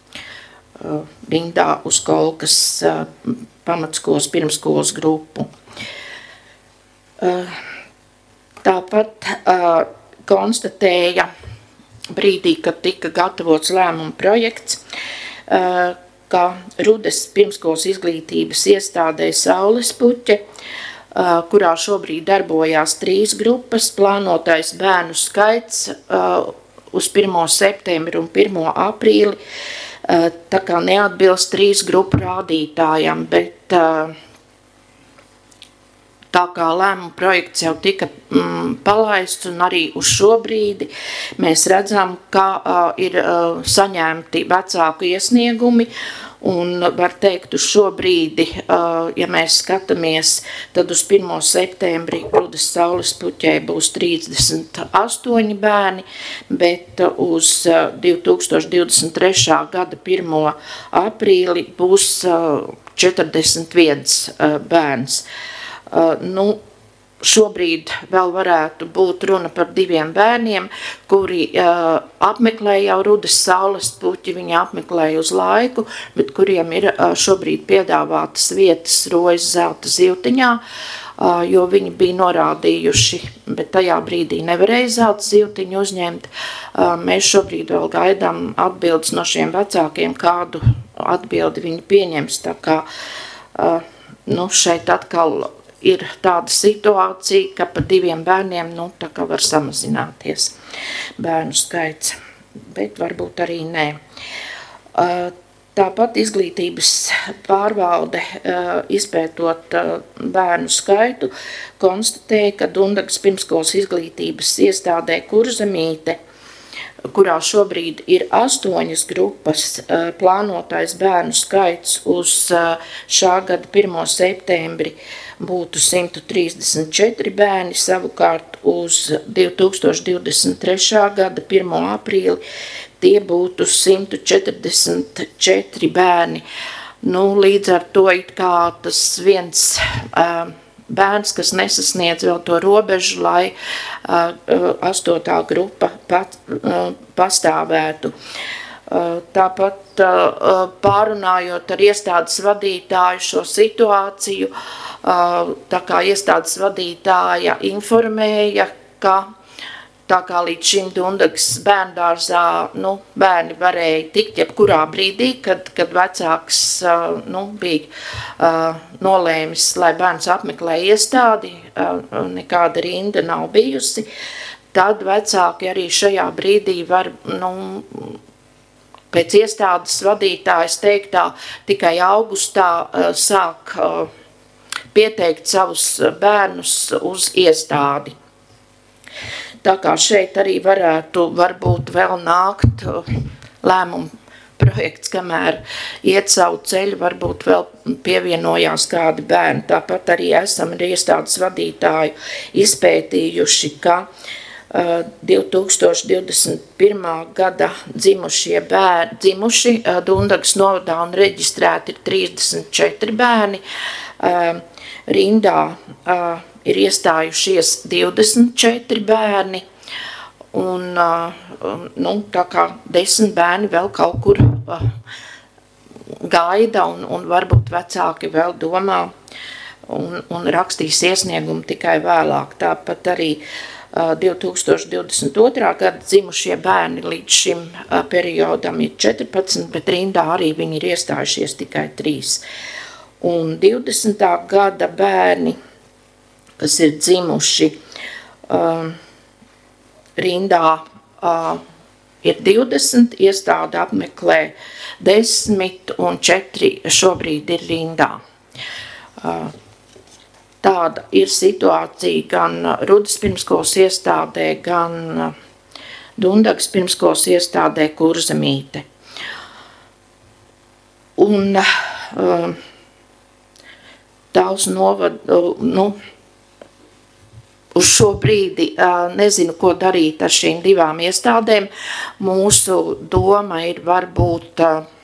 rindā uz Kolkas pamatskolas, pirmskolas grupu. Tāpat konstatēja brīdī, kad tika gatavots lēmuma projekts, ka Rudes pirmskolas izglītības iestādē Saulespuķe, kurā šobrīd darbojās 3 grupas, plānotais bērnu skaits uz 1. septembri un 1. aprīli, tā kā neatbilst 3 grupu rādītājam, bet tā kā lēmuma projekts jau tika palaists un arī uz šo brīdi mēs redzam, ka ir saņemti vecāku iesniegumi. Un var teikt, uz šo brīdi, ja mēs skatāmies, tad uz 1. septembri Rudes Saulespuķē būs 38 bērni, bet uz 2023. gada 1. aprīli būs 41 bērns. Šobrīd vēl varētu būt runa par 2 bērniem, kuri apmeklē jau Rudes Saulespuķi, viņi apmeklēja uz laiku, bet kuriem ir šobrīd piedāvātas vietas Rojas Zelta Zivtiņā, jo viņi bija norādījuši, bet tajā brīdī nevarēja zelta zivtiņu uzņemt. Mēs šobrīd vēl gaidām atbildes no šiem vecākiem, kādu atbildi viņi pieņems. Tā kā šeit atkal ir tāda situācija, ka par 2 bērniem tā kā var samazināties bērnu skaits, bet varbūt arī nē. Tāpat izglītības pārvalde, izpētot bērnu skaitu, konstatēja, ka Dundagas pirmskolas izglītības iestādē Kurzemīte, kurā šobrīd ir 8 grupas, plānotais bērnu skaits uz šā gada 1. septembri būtu 134 bērni, savukārt uz 2023. gada 1. aprīli tie būtu 144 bērni. Līdz ar to it kā tas viens bērns, kas nesasniedz vēl to robežu, lai 8. grupa pastāvētu. Tāpat pārunājot ar iestādes vadītāju šo situāciju, tā kā iestādes vadītāja informēja, ka tā kā līdz šim Dundagas bērndārzā bērni varēja tikt jebkurā brīdī, kad vecāks bija nolēmis, lai bērns apmeklē iestādi, nekāda rinda nav bijusi, tad vecāki arī šajā brīdī var, pēc iestādes vadītājas teiktā, tikai augustā sāk pieteikt savus bērnus uz iestādi. Tā kā šeit arī varētu varbūt vēl nākt lēmumu projekts, kamēr iet savu ceļu, varbūt vēl pievienojās kādi bērni. Tāpat arī esam ar iestādes vadītāju izpētījuši, ka 2021. gada dzimuši Dundagas novadā un reģistrēti ir 34 bērni. Rindā ir iestājušies 24 bērni, un tā kā 10 bērni vēl kaut kur gaida, un varbūt vecāki vēl domā un rakstīs iesniegumu tikai vēlāk. Tāpat arī 2022. gada dzimušie bērni līdz šim periodam ir 14, bet rindā arī viņi ir iestājušies tikai 3. Un 20. gada bērni, kas ir dzimuši rindā, ir 20, iestāde apmeklē 10 un 4 šobrīd ir rindā. Tāda ir situācija gan Rudas pirmskolas iestādē, gan Dundagas pirmskolas iestādē Kurzemīte. Un Talsu novada, uz šo brīdi nezinu, ko darīt ar šīm divām iestādēm. Mūsu doma ir varbūt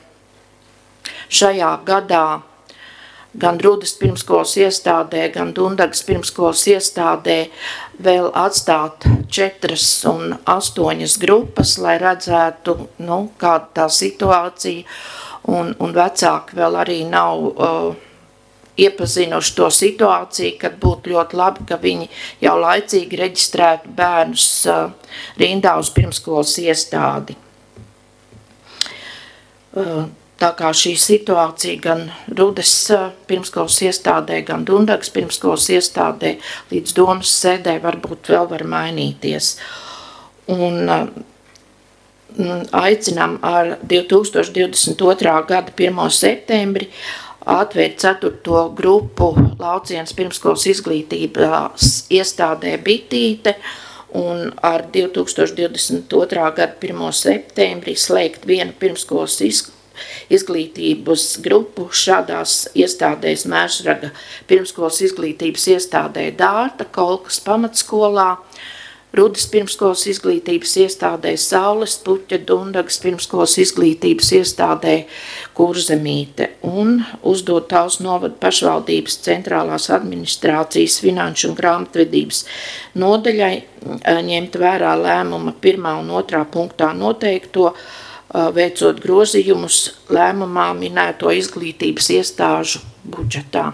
šajā gadā gan Rudas pirmskolas iestādē, gan Dundagas pirmskolas iestādē vēl atstāt 4 un 8 grupas, lai redzētu, kāda tā situācija, un vecāki vēl arī nav iepazinuši to situāciju, kad būtu ļoti labi, ka viņi jau laicīgi reģistrētu bērnus rindā uz pirmskolas iestādi. Tā kā šī situācija gan Rudas pirmskolas iestādē, gan Dundagas pirmskolas iestādē līdz domas sēdē varbūt vēl var mainīties. Un aicinām ar 2022. gada 1. septembri atvērt 4. grupu Laucienas pirmskolas izglītības iestādē Bitīte un ar 2022. gada 1. septembrī slēgt vienu pirmskolas izglītības grupu šādās iestādēs Mērsraga pirmskolas izglītības iestādē Dārta, Kolkas pamatskolā, Rudas pirmskolas izglītības iestādē Saules Puķa, Dundagas pirmskolas izglītības iestādē Kurzemīte un uzdot Talsu novada pašvaldības centrālās administrācijas finanšu un grāmatvedības nodaļai ņemt vērā lēmuma 1. un 2. punktā noteikto, veicot grozījumus lēmumā minēto izglītības iestāžu budžetā.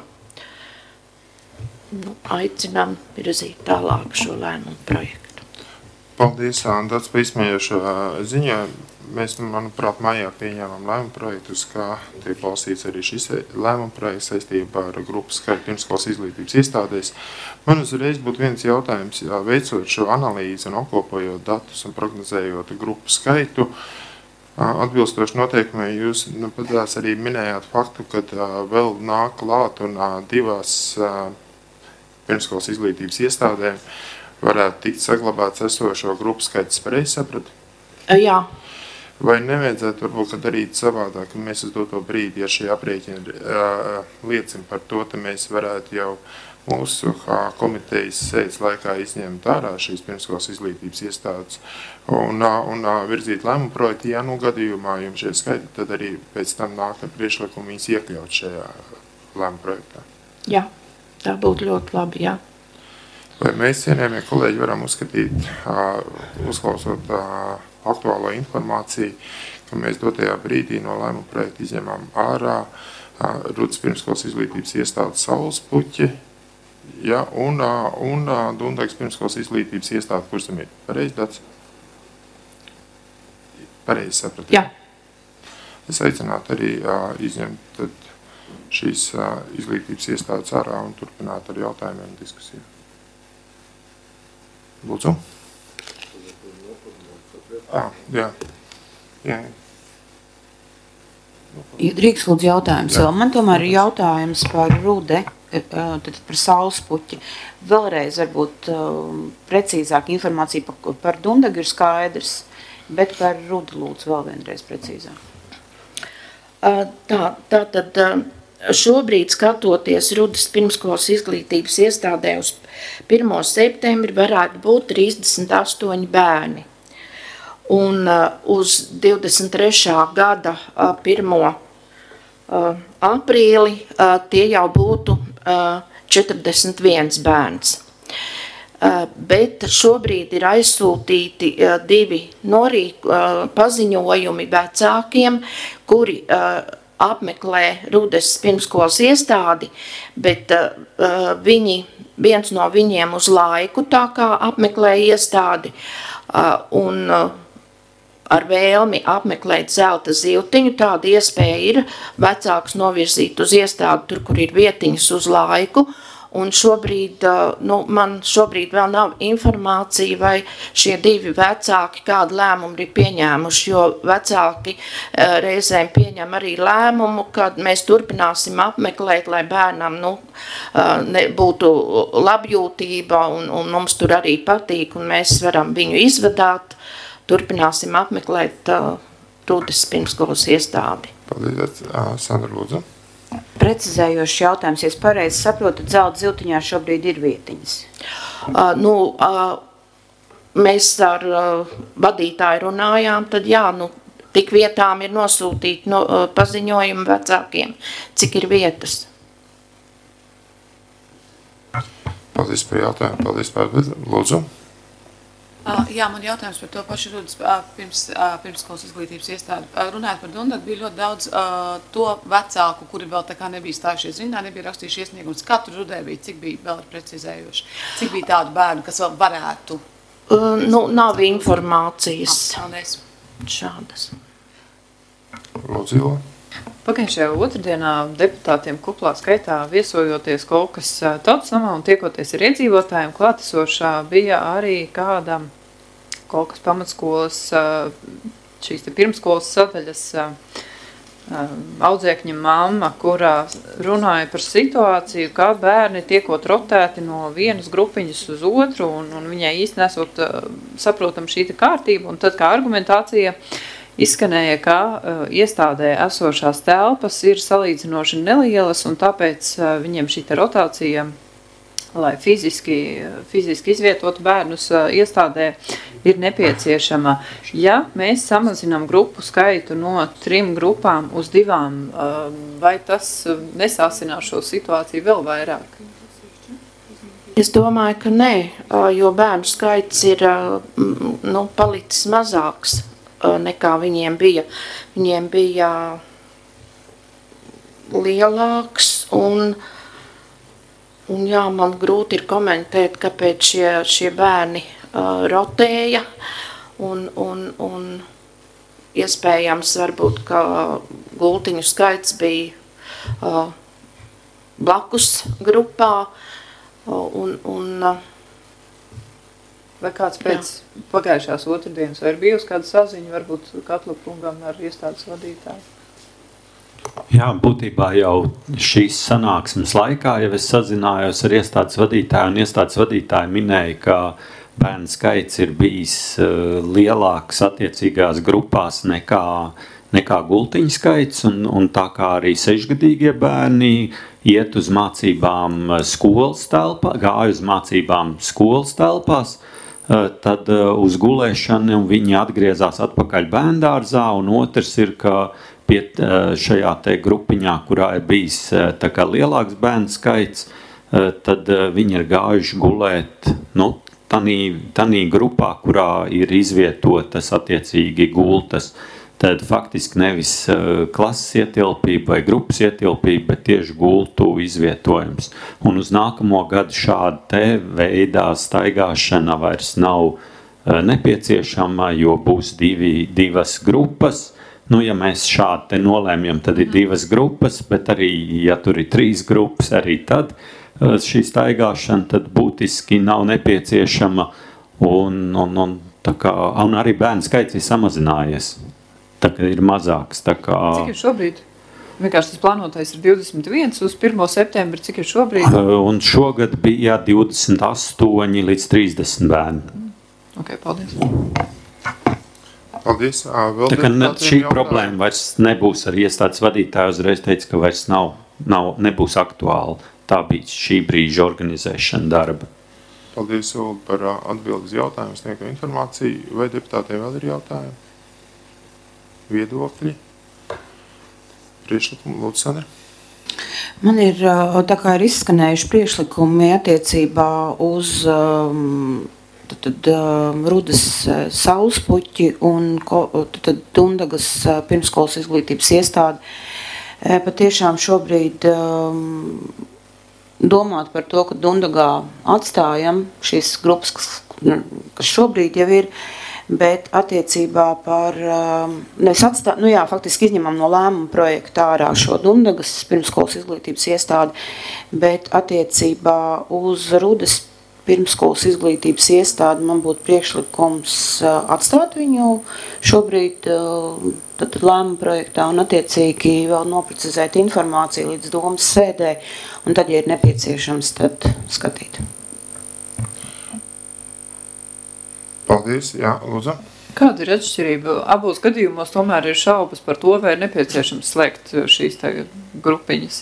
Aicinām virzīt tālāk šo lēmumu projektu. Paldies, Andats, par izsmējošo ziņā. Mēs, manuprāt, maijā pieņēmām lēmumu projektus, kā tiek balstīts arī šis lēmumu projekts saistībā ar grupu skaitu pirmskolas izglītības iestādēs. Man uzreiz būtu viens jautājums, veicot šo analīzi un apkopojot datus un prognozējot grupu skaitu, atbilstoši noteikumai jūs pat arī minējāt faktu, ka vēl nāk klāt un 2 pirmskolas izglītības iestādēm varētu tikt saglabāts esošo grupu skaits, pareizi sapratu? Jā. Vai nevajadzētu varbūt darīt savādāk, ka mēs uz doto brīdi, ja šie aprēķini liecina par to, tad mēs varētu jau mūsu komitejas sēdes laikā izņemt ārā šīs pirmskolas izglītības iestādes un virzīt lēmumu projektu, ja gadījumā jums šie skaiti, tad arī pēc tam nāk ar priekšlikumu viņus iekļaut šajā lēmumu projektā. Jā, tā būtu ļoti labi, jā. Vai mēs, cienījamie kolēģi, varam uzskatīt, uzklausot aktuālo informāciju, ka mēs dotajā brīdī no lēmuma projekta izņemam ārā Rudas pirmskolas izglītības iestādes Saules Puķi, ja, un Dundagas pirmskolas izglītības iestāde Kurzemīte. Pareizi, Dats? Pareizi sapratu? Jā. Es aicinātu arī izņemt šīs izglītības iestādes ārā un turpināt ar jautājumiem un diskusiju. Lūdzu. Jā. Drīkst lūdzu jautājums. Man tomēr ir jautājums par Rude, tad par Saules Puķi. Vēlreiz varbūt precīzāk informācija par Dundagu ir skaidrs, bet par Rudu lūdzu vēl vienreiz precīzāk. Tātad šobrīd skatoties Rudas pirmskolas izglītības iestādē uz 1. septembri varētu būt 38 bērni. Un uz 23. gada 1. aprīli tie jau būtu 41 bērns. Bet šobrīd ir aizsūtīti 2 paziņojumi vecākiem, kuri apmeklē Rudas pirmskolas iestādi, bet viens no viņiem uz laiku tā kā apmeklē iestādi un ar vēlmi apmeklēt zelta ziltiņu. Tāda iespēja ir vecāks novirzīt uz iestādi tur, kur ir vietiņas uz laiku. Un šobrīd, man šobrīd vēl nav informācija, vai šie 2 vecāki kādu lēmumu ir pieņēmuši, jo vecāki reizēm pieņem arī lēmumu, kad mēs turpināsim apmeklēt, lai bērnam būtu labjūtība un mums tur arī patīk, un mēs varam viņu izvadāt, turpināsim apmeklēt Rudas pirmskolas iestādi. Paldies, Sandra, lūdzu. Precizējošs jautājums, ja es pareizi saprotu, tad Zelta Ziltiņā šobrīd ir vietiņas. Mēs ar vadītāju runājām, tad jā, tik vietām ir nosūtīti paziņojumi vecākiem, cik ir vietas. Paldies par jautājumu, paldies par lūdzu. Jā, man jautājums par to pašu Rudas pirmsskolas izglītības iestādi. Runājot par Dundagu, bija ļoti daudz to vecāku, kuri vēl tā kā nebija stājušies rindā, nebija rakstījuši iesniegums. Katru Rudē bija, cik bija vēl precizējoši? Cik bija tādu bērnu, kas vēl varētu? Nav informācijas šādas. Lūdzu, Ilo. Pagājušajā otrdienā deputātiem kuplā skaitā viesojoties Kolkas tautas namā un tiekoties ar iedzīvotājiem, klātesošā bija arī kāda Kolkas pamatskolas, šīs te pirmskolas sadaļas audzēkņa mamma, kurā runāja par situāciju, kā bērni tiekot rotēti no vienas grupiņas uz otru, un viņai īsti nesot saprotam šī kārtība, un tad kā argumentācija izskanēja, ka iestādē esošās telpas ir salīdzinoši nelielas, un tāpēc viņiem šī rotācija, lai fiziski izvietotu bērnus iestādē, ir nepieciešama. Ja mēs samazinām grupu skaitu no 3 grupām uz 2, vai tas nesāsinās šo situāciju vēl vairāk? Es domāju, ka nē, jo bērnu skaits ir palicis mazāks nekā viņiem bija. Viņiem bija lielāks un jā, man grūti ir komentēt, kāpēc šie bērni rotēja un iespējams varbūt, ka gultiņu skaits bija blakus grupā un vai kāds pēc pagājušās otrdienas, vai ir bijusi kāda saziņa, varbūt Katlupungam ar iestādes vadītāju? Jā, būtībā jau šīs sanāksmes laikā, ja es sazinājos ar iestādes vadītāju, un iestādes vadītāju minēja, ka bērnu skaits ir bijis lielāks attiecīgās grupās nekā gultiņu skaits, un tā kā arī 6-gadīgie bērni iet uz mācībām skolas telpā, gāja uz mācībām skolas telpās, tad uz gulēšanu viņi atgriezās atpakaļ bērndārzā, un otrs ir, ka šajā te grupiņā, kurā ir bijis tā kā lielāks bērnu skaits, tad viņi ir gājuši gulēt, tanī grupā, kurā ir izvietotas attiecīgi gultas. Tad faktiski nevis klases ietilpība vai grupas ietilpība, bet tieši gultu izvietojums. Un uz nākamo gadu šāda te veidā staigāšana vairs nav nepieciešama, jo būs divas grupas. Ja mēs šādi te nolēmjam, tad ir 2 grupas, bet arī, ja tur ir 3 grupas, arī tad šī staigāšana tad būtiski nav nepieciešama, un arī bērnu skaits ir samazinājies. Tā kā ir mazāks. Cik ir šobrīd? Vienkārši tas plānotais ir 21 uz 1. septembri. Cik ir šobrīd? Un šogad bija 28 līdz 30 bērni. Ok, paldies. Paldies. Tā kā šī problēma vairs nebūs ar iestādes vadītāju, uzreiz teica, ka vairs nebūs aktuāla. Tā bija šī brīža organizēšana darba. Paldies, Ulu, par atbildes jautājumu, sniegto informāciju. Vai deputātiem vēl ir jautājumi? Viedokļi? Priekšlikumi, lūdzu, Sandra. Man ir, tā kā ir izskanējuši priekšlikumi attiecībā uz Rudas saulespuķi un Dundagas pirmskolas izglītības iestādi. Patiešām šobrīd domāt par to, ka Dundagā atstājam šīs grupas, kas šobrīd jau ir, bet attiecībā par, faktiski izņemam no lēmuma projekta ārā šo Dundagas pirmskolas izglītības iestādi, bet attiecībā uz Rudas pirmskolas izglītības iestādi man būtu priekšlikums atstāt viņu šobrīd tad lēmuma projektā un attiecīgi vēl noprecizēt informāciju līdz domas sēdē, un tad, ja ir nepieciešams, tad skatīt. Paldies, jā, lūdzu. Kāda ir atšķirība? Abos gadījumos tomēr ir šaubas par to, vai ir nepieciešams slēgt šīs grupiņas.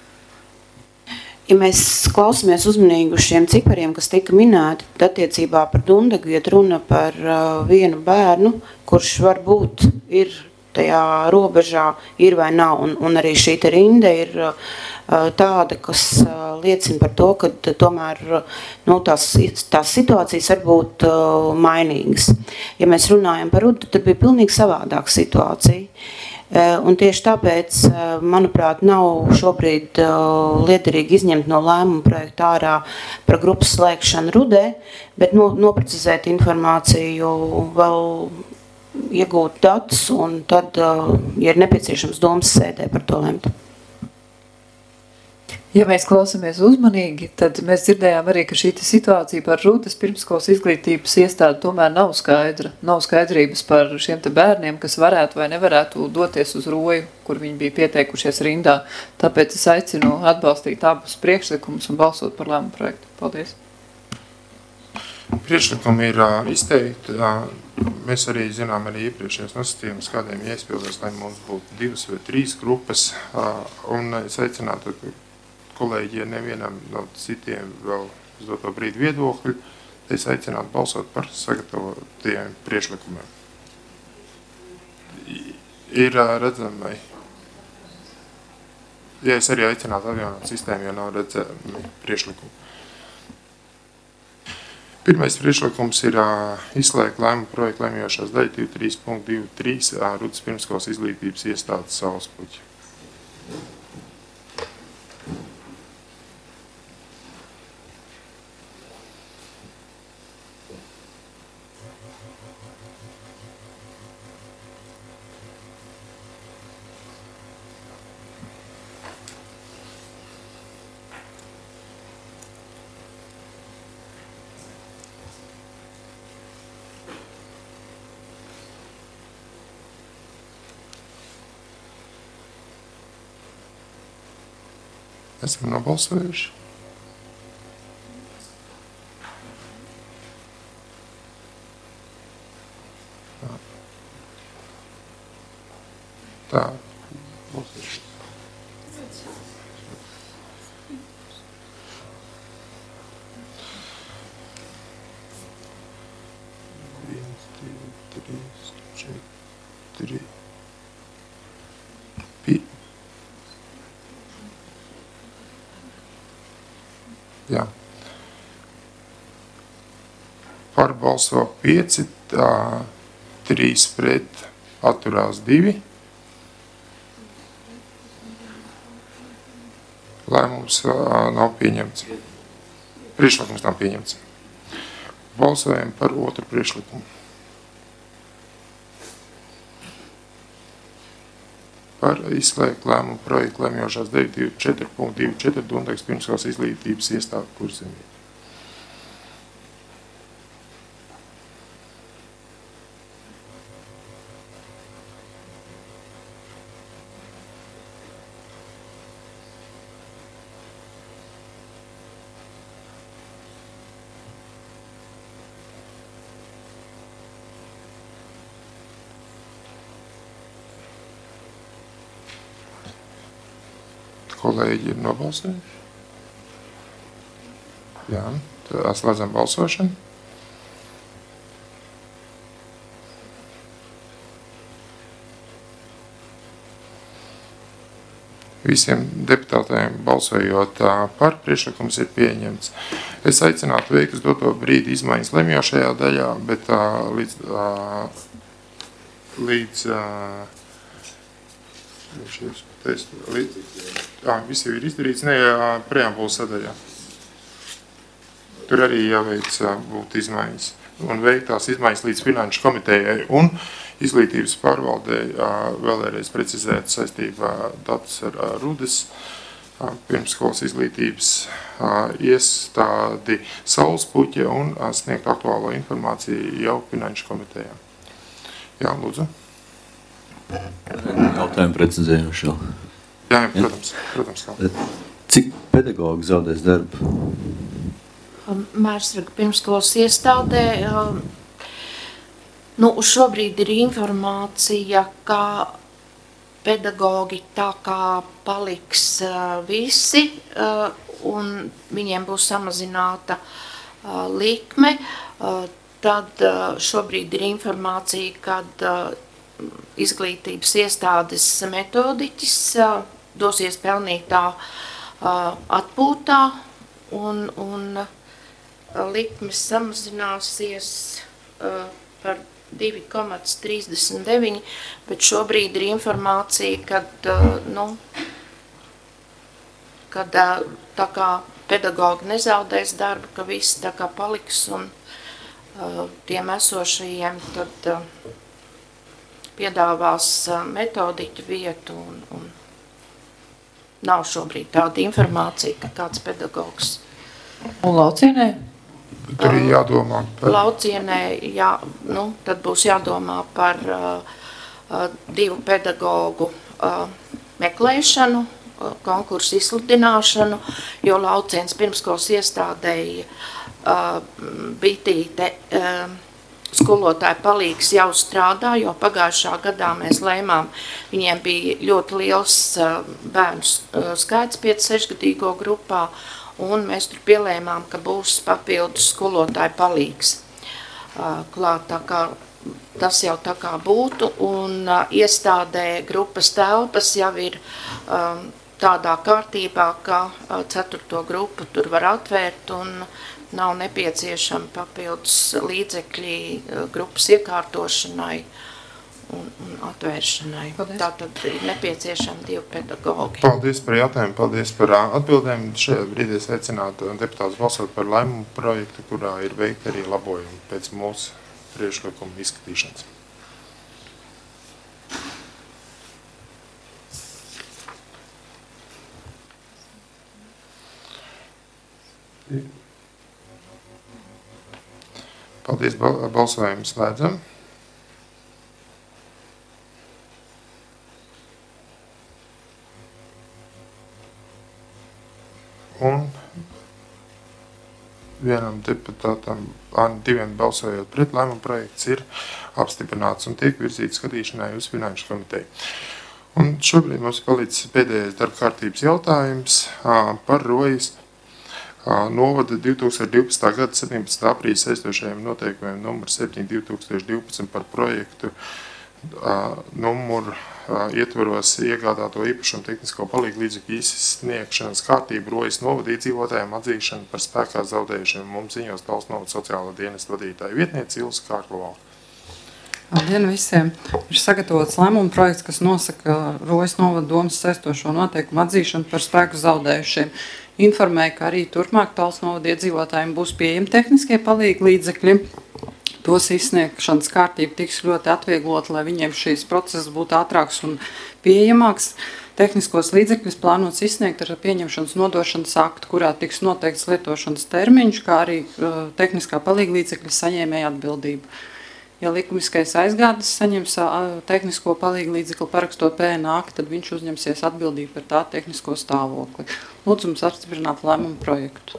Ja mēs klausamies uzmanīgi uz šiem cipariem, kas tika minēti, tad attiecībā par Dundegu iet runa par vienu bērnu, kurš varbūt ir tajā robežā, ir vai nav, un arī šī te rinda ir tāda, kas liecina par to, ka tomēr tās situācijas var būt mainīgas. Ja mēs runājam par Rudu, tad bija pilnīgi savādāka situācija. Un tieši tāpēc, manuprāt, nav šobrīd liederīgi izņemt no lēmuma projekta ārā par grupas slēgšanu Rudē, bet noprecizēt informāciju, vēl iegūt datus un tad, ja ir nepieciešams domas sēdē par to lemt. Ja mēs klausamies uzmanīgi, tad mēs dzirdējām arī, ka šī situācija par Rudas pirmskolas izglītības iestādi tomēr nav skaidra. Nav skaidrības par šiem te bērniem, kas varētu vai nevarētu doties uz Roju, kur viņi bija pieteikušies rindā. Tāpēc es aicinu atbalstīt abus priekšlikumus un balsot par lēmumu projektu. Paldies! Priekšlikumi ir izteikti. Mēs arī zinām arī iepriekšējos nosacījumus, kādiem jāizpildās, lai mums būtu 2 vai 3 grupas. Un es aicinātu kolēģi, ja nevienam no citiem vēl uz doto brīdi viedokļu, es aicinātu balsot par sagatavotiem priekšlikumiem. Ir redzami, ja es arī aicinātu atjaunot sistēmu, jo nav redzami priekšlikumi. Pirmais priekšlikums ir izslēgt lēmumu projektu lemjošās daļa 23.23 Rudas pirmskolas izglītības iestādes Saulspuķi. Esam nobalsojuši. Tā. Balsojuši. Jā. Par balso 5, 3 pret, atturās 2. Lēmums nav pieņemts. Priekšlikums nav pieņemts. Balsojam par otru priekšlikumu. Par izslēgt lēmumu projektu lemjošās 924.24 Dundegas pirmskolas izglītības iestāde Kurzemē. Kolēģi ir nobalsojuši? Jā, tad atslēdzam balsošanu. Visiem deputātiem balsojot par priekšlikums ir pieņemts. Es aicinātu veikt uz doto brīdi izmaiņas lemjošajā daļā, bet visi jau ir izdarīts, preambulas sadaļā. Tur arī jāveic būt izmaiņas. Un veikt tās izmaiņas līdz finanšu komitejai un izglītības pārvaldē vēlreiz precizēt saistībā datus ar Rudas pirmskolas izglītības iestādi Saulspuķa un sniegt aktuālo informāciju jau finanšu komitejā. Jā, lūdzu. Jautājumu precizējuši vēl. Jā, protams. Cik pedagogi zaudēs darbu? Mērsraga pirmskolas iestādē Uz šobrīd ir informācija, ka pedagogi tā kā paliks visi un viņiem būs samazināta likme. Tad šobrīd ir informācija, kad izglītības iestādes metodiķis dosies pelnītā atpūtā un likmes samazināsies par 2,39, bet šobrīd ir informācija, kad tā kā pedagogi nezaudēs darbu, ka visi tā kā paliks un tiem esošajiem tad piedāvās metodiķu vietu un nav šobrīd tāda informācija, ka kāds pedagogs. Un Laucienē? Tur ir jādomā par... Laucienē, tad būs jādomā par 2 pedagogu meklēšanu, konkursu izsludināšanu, jo Lauciens pirmskolas iestādēji Bitīte skolotāja palīgs jau strādā, jo pagājušā gadā mēs lēmām, viņiem bija ļoti liels bērnu skaits 5-6 gadīgo grupā, un mēs tur pielēmām, ka būs papildus skolotāja palīgs klāt, tā kā tas jau tā kā būtu, un iestādē grupas telpas jau ir tādā kārtībā, ka 4. grupu tur var atvērt, un nav nepieciešama papildus līdzekļi grupas iekārtošanai un atvēršanai. Tātad ir nepieciešami 2 pedagogi. Paldies par jautājumu, paldies par atbildēm. Šajā brīdī es aicinātu deputātus balsot par lēmumu projektu, kurā ir veikti arī labojumi pēc mūsu priekšlikuma izskatīšanas. Paldies, balsojumu slēdzam. Un vienam deputātam, 2 balsojot pret, lēmuma projekts ir apstiprināts un tiek virzīts skatīšanai uz Finanšu komiteju. Un šobrīd mums ir palicis pēdējais darba kārtības jautājums par Rojas novada 2012. gada 17. aprīļa saistošajiem noteikumiem numur 7/2012 par projektu numuru ietvaros iegādāto īpašumu tehnisko palīglīdzekļu izsniegšanas kārtību Rojas novada iedzīvotājiem atzīšanu par spēkā zaudējušiem. Mums ziņos Talsu novada sociālā dienesta vadītāja vietniece Ilse Kārklovā. Labdien visiem! Ir sagatavots lēmuma projekts, kas nosaka Rojas novada domas saistošo noteikumu atzīšanu par spēku zaudējušiem. Informēja, ka arī turpmāk Talsu novada iedzīvotājiem būs pieejami tehniskie palīglīdzekļi. Tos izsniegšanas kārtība tiks ļoti atvieglot, lai viņiem šīs procesas būtu ātrāks un pieejamāks. Tehniskos līdzekļus plānots izsniegt ar pieņemšanas nodošanas aktu, kurā tiks noteikts lietošanas termiņš, kā arī tehniskā palīglīdzekļa saņēmēja atbildība. Ja likumiskais aizgādes saņems tehnisko palīglīdzekli parakstot PNA aktu, tad viņš uzņemsies atbildību par tā tehnisko stāvokli. Lūdzu mums apstiprināt lēmumu projektu.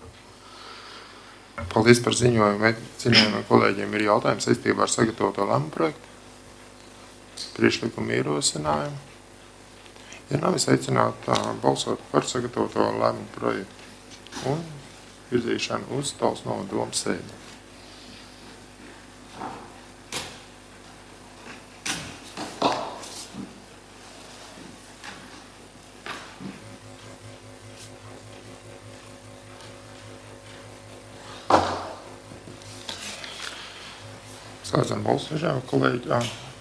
Paldies par ziņojumu. Cienījamiem kolēģiem ir jautājums saistībā ar sagatavoto lēmumu projektu. Priekšlikumu ierosinājumu. Ja nav, es aicinātu balsot par sagatavoto lēmumu projektu un virzīšanu uz Talsu novada domas sēdi. Slēdzam balsošanu, kolēģi.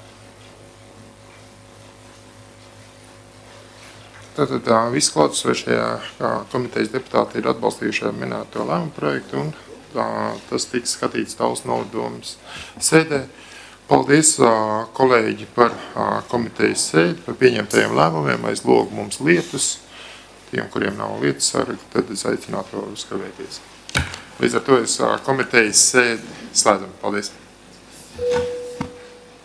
Tātad visi klātesošie komitejas deputāti ir atbalstījuši minēto lēmumu projektu, un tas tiks skatīts Talsu novada domas sēdē. Paldies, kolēģi, par komitejas sēdi, par pieņemtajiem lēmumiem. Aiz logu mums lietus. Tiem, kuriem nav lietas sarakta, tad es aicinātu vēl uzskavēties. Līdz ar to es komitejas sēdi slēdzam. Paldies!